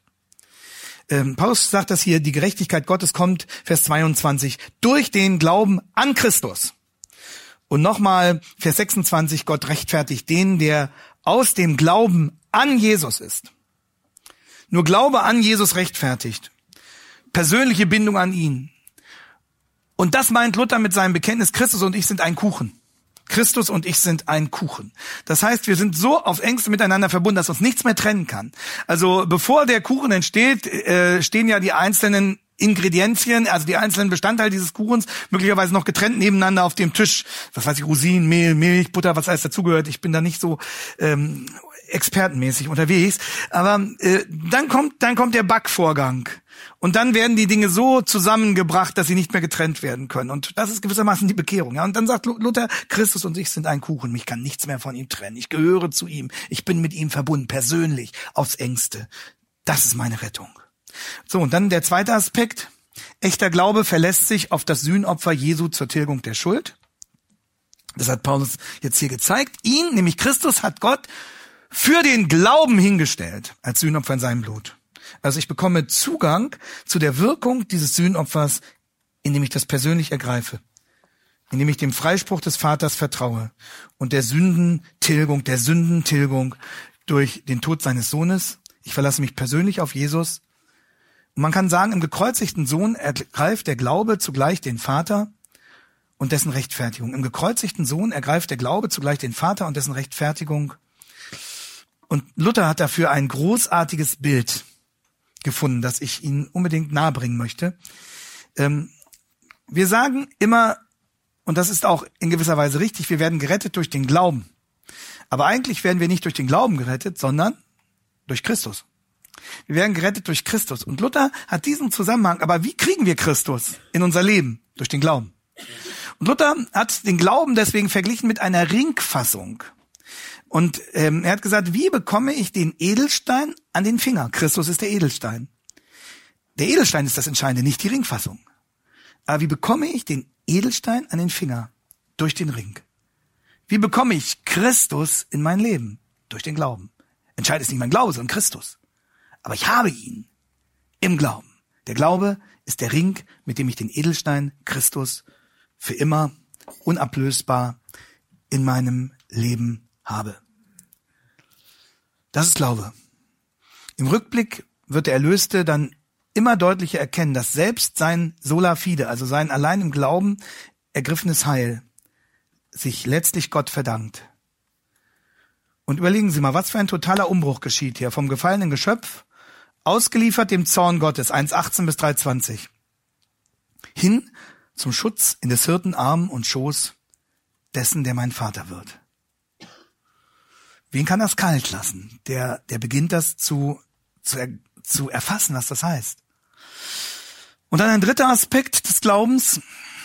Ähm, Paulus sagt das hier, die Gerechtigkeit Gottes kommt, Vers zweiundzwanzig, durch den Glauben an Christus. Und nochmal, Vers sechsundzwanzig, Gott rechtfertigt den, der aus dem Glauben an Jesus ist. Nur Glaube an Jesus rechtfertigt. Persönliche Bindung an ihn. Und das meint Luther mit seinem Bekenntnis, Christus und ich sind ein Kuchen. Christus und ich sind ein Kuchen. Das heißt, wir sind so auf Ängste miteinander verbunden, dass uns nichts mehr trennen kann. Also bevor der Kuchen entsteht, äh, stehen ja die einzelnen Ingredienzien, also die einzelnen Bestandteile dieses Kuchens, möglicherweise noch getrennt nebeneinander auf dem Tisch. Was weiß ich, Rosinen, Mehl, Milch, Butter, was alles dazugehört. Ich bin da nicht so ähm, expertenmäßig unterwegs. Aber äh, dann kommt, dann kommt der Backvorgang. Und dann werden die Dinge so zusammengebracht, dass sie nicht mehr getrennt werden können. Und das ist gewissermaßen die Bekehrung. Ja? Und dann sagt Luther, Christus und ich sind ein Kuchen. Mich kann nichts mehr von ihm trennen. Ich gehöre zu ihm. Ich bin mit ihm verbunden, persönlich, aufs Engste. Das ist meine Rettung. So, und dann der zweite Aspekt. Echter Glaube verlässt sich auf das Sühnopfer Jesu zur Tilgung der Schuld. Das hat Paulus jetzt hier gezeigt. Ihn, nämlich Christus, hat Gott für den Glauben hingestellt als Sühnopfer in seinem Blut. Also ich bekomme Zugang zu der Wirkung dieses Sühnopfers, indem ich das persönlich ergreife, indem ich dem Freispruch des Vaters vertraue und der Sündentilgung, der Sündentilgung durch den Tod seines Sohnes. Ich verlasse mich persönlich auf Jesus. Und man kann sagen, im gekreuzigten Sohn ergreift der Glaube zugleich den Vater und dessen Rechtfertigung. Im gekreuzigten Sohn ergreift der Glaube zugleich den Vater und dessen Rechtfertigung. Und Luther hat dafür ein großartiges Bild gefunden, das ich Ihnen unbedingt nahebringen möchte. Ähm, wir sagen immer, und das ist auch in gewisser Weise richtig, wir werden gerettet durch den Glauben. Aber eigentlich werden wir nicht durch den Glauben gerettet, sondern durch Christus. Wir werden gerettet durch Christus. Und Luther hat diesen Zusammenhang. Aber wie kriegen wir Christus in unser Leben? Durch den Glauben. Und Luther hat den Glauben deswegen verglichen mit einer Ringfassung. Und ähm, er hat gesagt, wie bekomme ich den Edelstein an den Finger? Christus ist der Edelstein. Der Edelstein ist das Entscheidende, nicht die Ringfassung. Aber wie bekomme ich den Edelstein an den Finger? Durch den Ring. Wie bekomme ich Christus in mein Leben? Durch den Glauben. Entscheidend ist nicht mein Glaube, sondern Christus. Aber ich habe ihn im Glauben. Der Glaube ist der Ring, mit dem ich den Edelstein Christus für immer unablösbar in meinem Leben habe. Das ist Glaube. Im Rückblick wird der Erlöste dann immer deutlicher erkennen, dass selbst sein Sola Fide, also sein allein im Glauben ergriffenes Heil, sich letztlich Gott verdankt. Und überlegen Sie mal, was für ein totaler Umbruch geschieht hier. Vom gefallenen Geschöpf, ausgeliefert dem Zorn Gottes, eins achtzehn bis drei zwanzig, hin zum Schutz in des Hirten Arm und Schoß dessen, der mein Vater wird. Wen kann das kalt lassen? Der, der beginnt das zu, zu, er, zu erfassen, was das heißt. Und dann ein dritter Aspekt des Glaubens.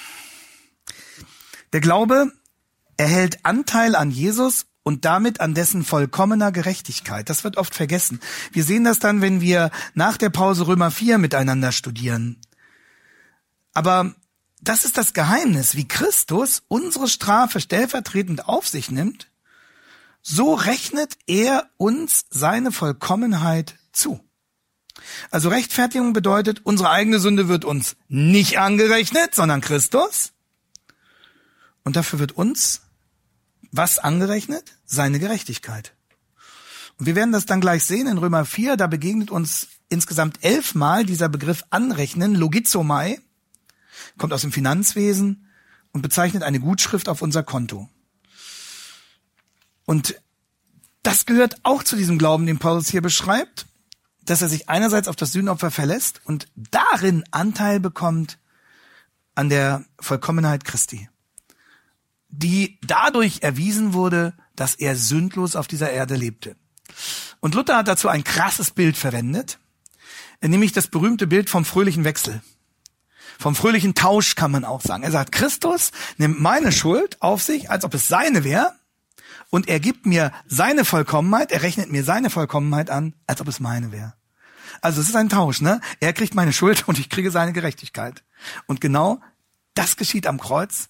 Der Glaube erhält Anteil an Jesus und damit an dessen vollkommener Gerechtigkeit. Das wird oft vergessen. Wir sehen das dann, wenn wir nach der Pause Römer vier miteinander studieren. Aber das ist das Geheimnis, wie Christus unsere Strafe stellvertretend auf sich nimmt. So rechnet er uns seine Vollkommenheit zu. Also Rechtfertigung bedeutet, unsere eigene Sünde wird uns nicht angerechnet, sondern Christus. Und dafür wird uns was angerechnet? Seine Gerechtigkeit. Und wir werden das dann gleich sehen in Römer vier, da begegnet uns insgesamt elfmal dieser Begriff anrechnen, logizomai, kommt aus dem Finanzwesen und bezeichnet eine Gutschrift auf unser Konto. Und das gehört auch zu diesem Glauben, den Paulus hier beschreibt, dass er sich einerseits auf das Sühnopfer verlässt und darin Anteil bekommt an der Vollkommenheit Christi, die dadurch erwiesen wurde, dass er sündlos auf dieser Erde lebte. Und Luther hat dazu ein krasses Bild verwendet, nämlich das berühmte Bild vom fröhlichen Wechsel. Vom fröhlichen Tausch kann man auch sagen. Er sagt, Christus nimmt meine Schuld auf sich, als ob es seine wäre, und er gibt mir seine Vollkommenheit, er rechnet mir seine Vollkommenheit an, als ob es meine wäre. Also es ist ein Tausch, ne? Er kriegt meine Schuld und ich kriege seine Gerechtigkeit. Und genau das geschieht am Kreuz,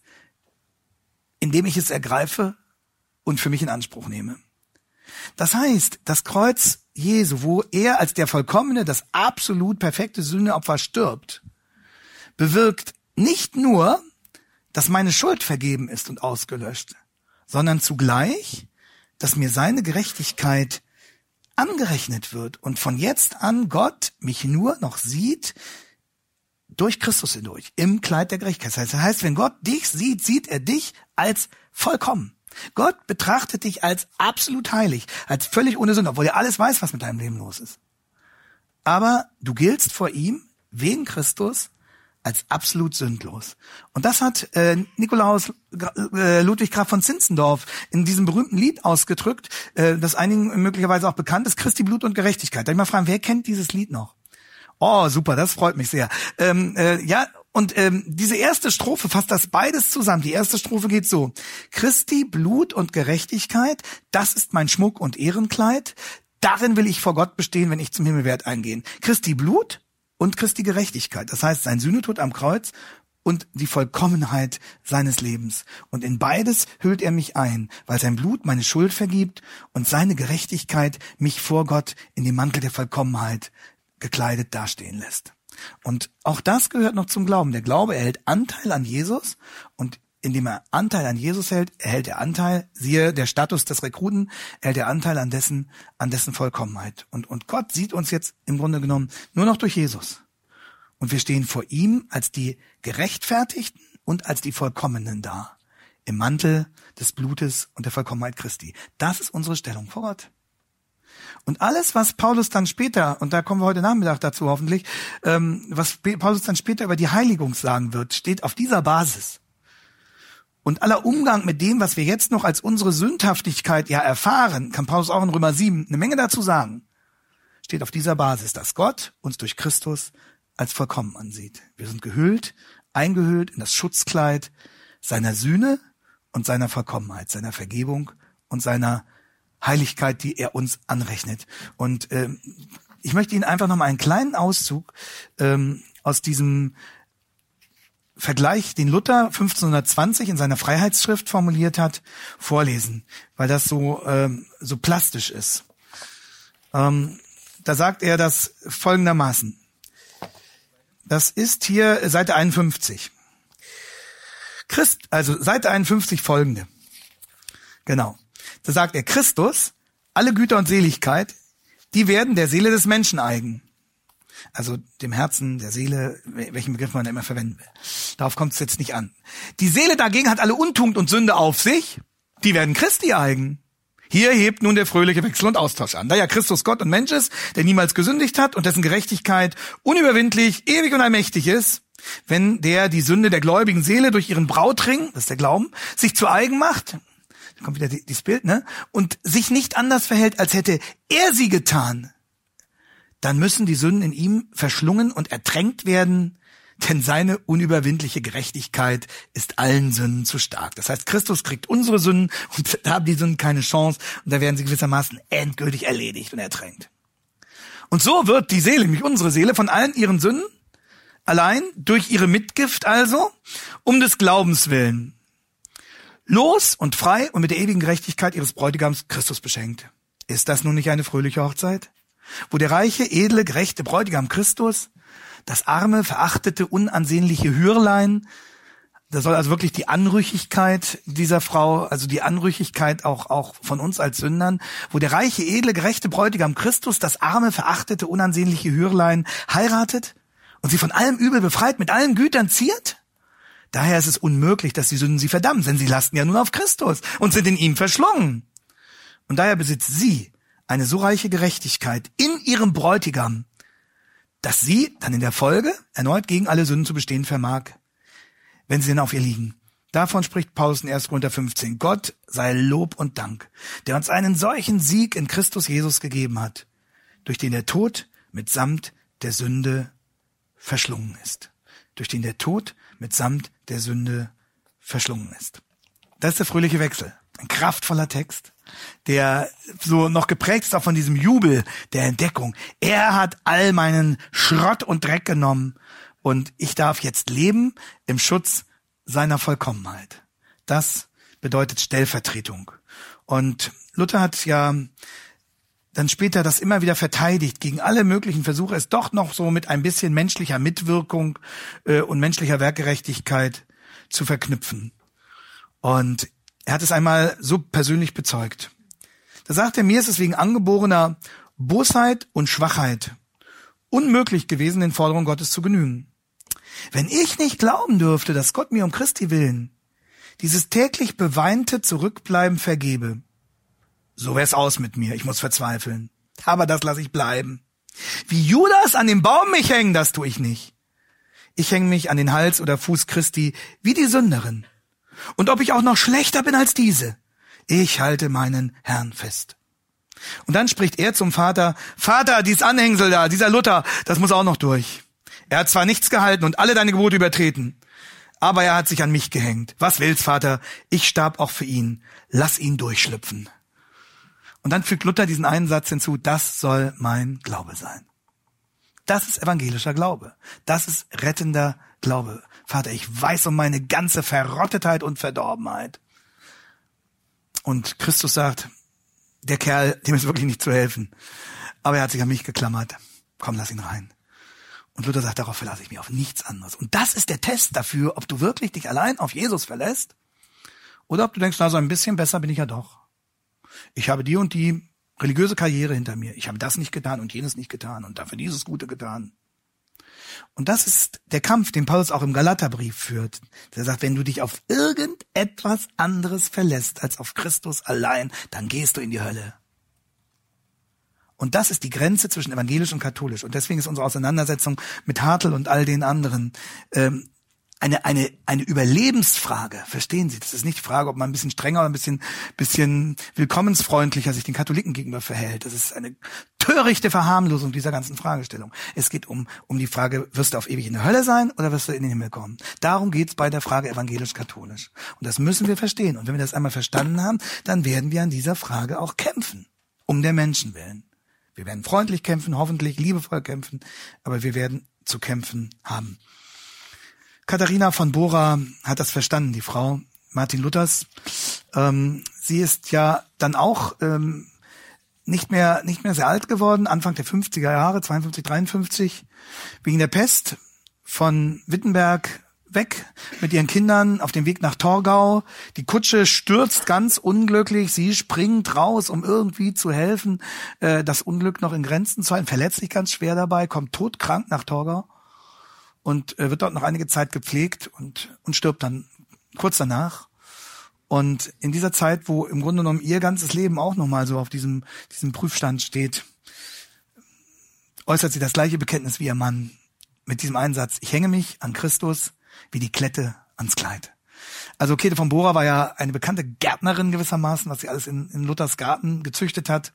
indem ich es ergreife und für mich in Anspruch nehme. Das heißt, das Kreuz Jesu, wo er als der vollkommene, das absolut perfekte Sühneopfer stirbt, bewirkt nicht nur, dass meine Schuld vergeben ist und ausgelöscht, sondern zugleich, dass mir seine Gerechtigkeit angerechnet wird und von jetzt an Gott mich nur noch sieht durch Christus hindurch, im Kleid der Gerechtigkeit. Das heißt, wenn Gott dich sieht, sieht er dich als vollkommen. Gott betrachtet dich als absolut heilig, als völlig ohne Sünde, obwohl er alles weiß, was mit deinem Leben los ist. Aber du giltst vor ihm, wegen Christus, als absolut sündlos. Und das hat äh, Nikolaus äh, Ludwig Graf von Zinzendorf in diesem berühmten Lied ausgedrückt, äh, das einigen möglicherweise auch bekannt ist, Christi Blut und Gerechtigkeit. Darf ich mal fragen, wer kennt dieses Lied noch? Oh, super, das freut mich sehr. Ähm, äh, ja, und ähm, diese erste Strophe fasst das beides zusammen. Die erste Strophe geht so: Christi Blut und Gerechtigkeit, das ist mein Schmuck und Ehrenkleid. Darin will ich vor Gott bestehen, wenn ich zum Himmelwert eingehen. Christi Blut und Christi Gerechtigkeit. Das heißt, sein Sühnetod am Kreuz und die Vollkommenheit seines Lebens. Und in beides hüllt er mich ein, weil sein Blut meine Schuld vergibt und seine Gerechtigkeit mich vor Gott in den Mantel der Vollkommenheit gekleidet dastehen lässt. Und auch das gehört noch zum Glauben. Der Glaube erhält Anteil an Jesus, und indem er Anteil an Jesus hält, erhält er Anteil, siehe der Status des Rekruten, erhält er Anteil an dessen, an dessen Vollkommenheit. Und, und Gott sieht uns jetzt im Grunde genommen nur noch durch Jesus. Und wir stehen vor ihm als die Gerechtfertigten und als die Vollkommenen da, im Mantel des Blutes und der Vollkommenheit Christi. Das ist unsere Stellung vor Gott. Und alles, was Paulus dann später, und da kommen wir heute Nachmittag dazu hoffentlich, ähm, was Paulus dann später über die Heiligung sagen wird, steht auf dieser Basis. Und aller Umgang mit dem, was wir jetzt noch als unsere Sündhaftigkeit ja erfahren, kann Paulus auch in Römer sieben eine Menge dazu sagen, steht auf dieser Basis, dass Gott uns durch Christus als vollkommen ansieht. Wir sind gehüllt, eingehüllt in das Schutzkleid seiner Sühne und seiner Vollkommenheit, seiner Vergebung und seiner Heiligkeit, die er uns anrechnet. Und ähm, ich möchte Ihnen einfach noch mal einen kleinen Auszug ähm, aus diesem Vergleich, den Luther fünfzehnhundertzwanzig in seiner Freiheitsschrift formuliert hat, vorlesen, weil das so ähm, so plastisch ist. Ähm, da sagt er das folgendermaßen. Das ist hier Seite einundfünfzig. Christ, also Seite einundfünfzig folgende. Genau. Da sagt er, Christus, alle Güter und Seligkeit, die werden der Seele des Menschen eigen. Also dem Herzen, der Seele, welchen Begriff man immer verwenden will. Darauf kommt es jetzt nicht an. Die Seele dagegen hat alle Untugend und Sünde auf sich, die werden Christi eigen. Hier hebt nun der fröhliche Wechsel und Austausch an. Da ja Christus Gott und Mensch ist, der niemals gesündigt hat und dessen Gerechtigkeit unüberwindlich, ewig und allmächtig ist, wenn der die Sünde der gläubigen Seele durch ihren Brautring, das ist der Glauben, sich zu eigen macht, da kommt wieder dieses Bild, ne, und sich nicht anders verhält, als hätte er sie getan, dann müssen die Sünden in ihm verschlungen und ertränkt werden, denn seine unüberwindliche Gerechtigkeit ist allen Sünden zu stark. Das heißt, Christus kriegt unsere Sünden und da haben die Sünden keine Chance und da werden sie gewissermaßen endgültig erledigt und ertränkt. Und so wird die Seele, nämlich unsere Seele, von allen ihren Sünden allein durch ihre Mitgift also, um des Glaubens willen, los und frei und mit der ewigen Gerechtigkeit ihres Bräutigams Christus beschenkt. Ist das nun nicht eine fröhliche Hochzeit? Wo der reiche, edle, gerechte Bräutigam Christus, das arme, verachtete, unansehnliche Hürlein, da soll also wirklich die Anrüchigkeit dieser Frau, also die Anrüchigkeit auch, auch von uns als Sündern, wo der reiche, edle, gerechte Bräutigam Christus, das arme, verachtete, unansehnliche Hürlein heiratet und sie von allem Übel befreit, mit allen Gütern ziert? Daher ist es unmöglich, dass die Sünden sie verdammen, denn sie lasten ja nun auf Christus und sind in ihm verschlungen. Und daher besitzt sie eine so reiche Gerechtigkeit in ihrem Bräutigam, dass sie dann in der Folge erneut gegen alle Sünden zu bestehen vermag, wenn sie denn auf ihr liegen. Davon spricht Paulus in erster Korinther fünfzehn. Gott sei Lob und Dank, der uns einen solchen Sieg in Christus Jesus gegeben hat, durch den der Tod mitsamt der Sünde verschlungen ist. durch den der Tod mitsamt der Sünde verschlungen ist. Das ist der fröhliche Wechsel. Ein kraftvoller Text, der so noch geprägt ist auch von diesem Jubel der Entdeckung. Er hat all meinen Schrott und Dreck genommen und ich darf jetzt leben im Schutz seiner Vollkommenheit. Das bedeutet Stellvertretung. Und Luther hat ja dann später das immer wieder verteidigt gegen alle möglichen Versuche, es doch noch so mit ein bisschen menschlicher Mitwirkung äh, und menschlicher Werkgerechtigkeit zu verknüpfen. Und er hat es einmal so persönlich bezeugt. Da sagt er, mir ist es wegen angeborener Bosheit und Schwachheit unmöglich gewesen, den Forderungen Gottes zu genügen. Wenn ich nicht glauben dürfte, dass Gott mir um Christi willen dieses täglich beweinte Zurückbleiben vergebe, so wär's aus mit mir, ich muss verzweifeln. Aber das lasse ich bleiben. Wie Judas an dem Baum mich hängen, das tue ich nicht. Ich hänge mich an den Hals oder Fuß Christi wie die Sünderin. Und ob ich auch noch schlechter bin als diese, ich halte meinen Herrn fest. Und dann spricht er zum Vater, Vater, dieses Anhängsel da, dieser Luther, das muss auch noch durch. Er hat zwar nichts gehalten und alle deine Gebote übertreten, aber er hat sich an mich gehängt. Was willst, Vater? Ich starb auch für ihn. Lass ihn durchschlüpfen. Und dann fügt Luther diesen einen Satz hinzu, das soll mein Glaube sein. Das ist evangelischer Glaube. Das ist rettender Glaube. Vater, ich weiß um meine ganze Verrottetheit und Verdorbenheit. Und Christus sagt, der Kerl, dem ist wirklich nicht zu helfen. Aber er hat sich an mich geklammert. Komm, lass ihn rein. Und Luther sagt, darauf verlasse ich mich auf nichts anderes. Und das ist der Test dafür, ob du wirklich dich allein auf Jesus verlässt oder ob du denkst, na, so ein bisschen besser bin ich ja doch. Ich habe die und die religiöse Karriere hinter mir. Ich habe das nicht getan und jenes nicht getan und dafür dieses Gute getan. Und das ist der Kampf, den Paulus auch im Galaterbrief führt. Der sagt, wenn du dich auf irgendetwas anderes verlässt als auf Christus allein, dann gehst du in die Hölle. Und das ist die Grenze zwischen evangelisch und katholisch. Und deswegen ist unsere Auseinandersetzung mit Hartl und all den anderen ähm, eine eine eine Überlebensfrage. Verstehen Sie? Das ist nicht die Frage, ob man ein bisschen strenger oder ein bisschen bisschen willkommensfreundlicher sich den Katholiken gegenüber verhält. Das ist eine törichte Verharmlosung dieser ganzen Fragestellung. Es geht um um die Frage, wirst du auf ewig in der Hölle sein oder wirst du in den Himmel kommen? Darum geht's bei der Frage evangelisch-katholisch. Und das müssen wir verstehen. Und wenn wir das einmal verstanden haben, dann werden wir an dieser Frage auch kämpfen. Um der Menschen willen. Wir werden freundlich kämpfen, hoffentlich liebevoll kämpfen, aber wir werden zu kämpfen haben. Katharina von Bora hat das verstanden, die Frau Martin Luthers. Ähm, sie ist ja dann auch ähm, nicht mehr nicht mehr sehr alt geworden, Anfang der fünfziger Jahre, zweiundfünfzig, dreiundfünfzig, wegen der Pest von Wittenberg weg mit ihren Kindern auf dem Weg nach Torgau. Die Kutsche stürzt ganz unglücklich. Sie springt raus, um irgendwie zu helfen, äh, das Unglück noch in Grenzen zu halten. Verletzt sich ganz schwer dabei, kommt todkrank nach Torgau und äh, wird dort noch einige Zeit gepflegt und und stirbt dann kurz danach. Und in dieser Zeit, wo im Grunde genommen ihr ganzes Leben auch nochmal so auf diesem diesem Prüfstand steht, äußert sie das gleiche Bekenntnis wie ihr Mann mit diesem Einsatz: Ich hänge mich an Christus wie die Klette ans Kleid. Also Käthe von Bora war ja eine bekannte Gärtnerin gewissermaßen, was sie alles in, in Luthers Garten gezüchtet hat.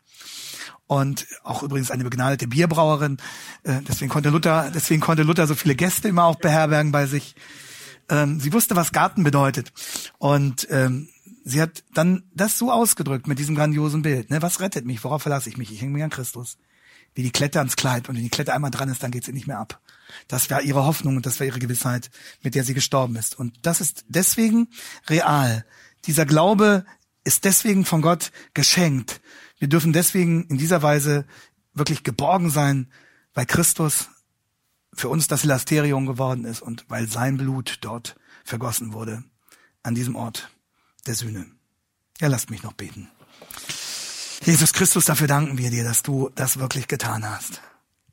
Und auch übrigens eine begnadete Bierbrauerin. Äh, deswegen konnte Luther, deswegen konnte Luther so viele Gäste immer auch beherbergen bei sich. Ähm, sie wusste, was Garten bedeutet. Und ähm, sie hat dann das so ausgedrückt mit diesem grandiosen Bild. Ne? Was rettet mich? Worauf verlasse ich mich? Ich hänge mich an Christus. Wie die Klette ans Kleid. Und wenn die Klette einmal dran ist, dann geht sie nicht mehr ab. Das war ihre Hoffnung und das war ihre Gewissheit, mit der sie gestorben ist. Und das ist deswegen real. Dieser Glaube ist deswegen von Gott geschenkt. Wir dürfen deswegen in dieser Weise wirklich geborgen sein, weil Christus für uns das Hilasterion geworden ist und weil sein Blut dort vergossen wurde, an diesem Ort der Sühne. Ja, lasst mich noch beten. Jesus Christus, dafür danken wir dir, dass du das wirklich getan hast.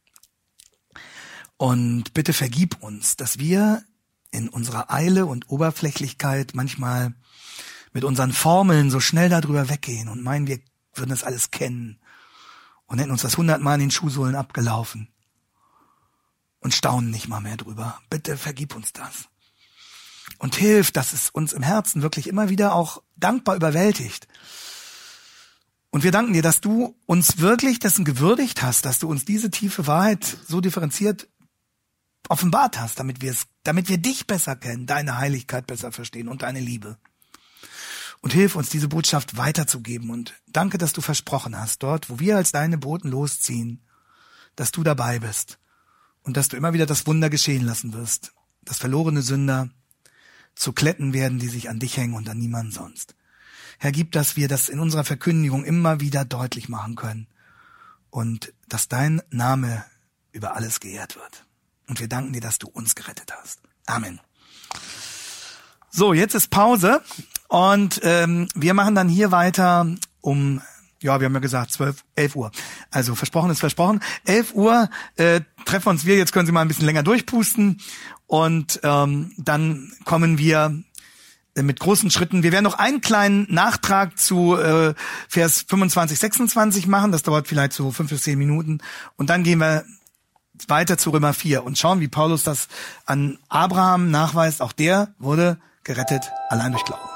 Und bitte vergib uns, dass wir in unserer Eile und Oberflächlichkeit manchmal mit unseren Formeln so schnell darüber weggehen und meinen, wir würden das alles kennen und hätten uns das hundertmal in den Schuhsohlen abgelaufen und staunen nicht mal mehr drüber. Bitte vergib uns das. Und hilf, dass es uns im Herzen wirklich immer wieder auch dankbar überwältigt. Und wir danken dir, dass du uns wirklich dessen gewürdigt hast, dass du uns diese tiefe Wahrheit so differenziert offenbart hast, damit wir es damit wir dich besser kennen, deine Heiligkeit besser verstehen und deine Liebe. Und hilf uns, diese Botschaft weiterzugeben. Und danke, dass du versprochen hast, dort, wo wir als deine Boten losziehen, dass du dabei bist und dass du immer wieder das Wunder geschehen lassen wirst, dass verlorene Sünder zu Kletten werden, die sich an dich hängen und an niemanden sonst. Herr, gib, dass wir das in unserer Verkündigung immer wieder deutlich machen können und dass dein Name über alles geehrt wird. Und wir danken dir, dass du uns gerettet hast. Amen. So, jetzt ist Pause und ähm, wir machen dann hier weiter um, ja, wir haben ja gesagt, zwölf, elf Uhr. Also versprochen ist versprochen. elf Uhr äh, treffen uns wir, jetzt können Sie mal ein bisschen länger durchpusten und ähm, dann kommen wir äh, mit großen Schritten. Wir werden noch einen kleinen Nachtrag zu äh, Vers fünfundzwanzig, sechsundzwanzig machen. Das dauert vielleicht so fünf bis zehn Minuten. Und dann gehen wir weiter zu Römer vier und schauen, wie Paulus das an Abraham nachweist. Auch der wurde gerettet, allein durch Glauben.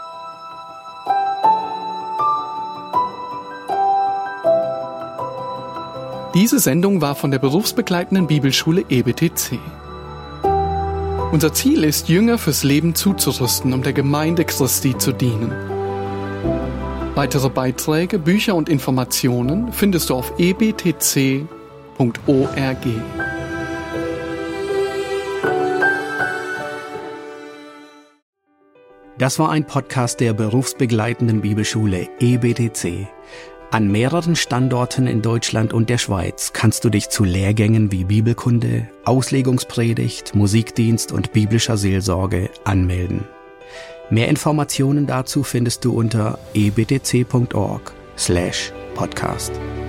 Diese Sendung war von der berufsbegleitenden Bibelschule E B T C. Unser Ziel ist, Jünger fürs Leben zuzurüsten, um der Gemeinde Christi zu dienen. Weitere Beiträge, Bücher und Informationen findest du auf e b t c punkt org. Das war ein Podcast der berufsbegleitenden Bibelschule E B T C. An mehreren Standorten in Deutschland und der Schweiz kannst du dich zu Lehrgängen wie Bibelkunde, Auslegungspredigt, Musikdienst und biblischer Seelsorge anmelden. Mehr Informationen dazu findest du unter e b t c punkt org slash podcast.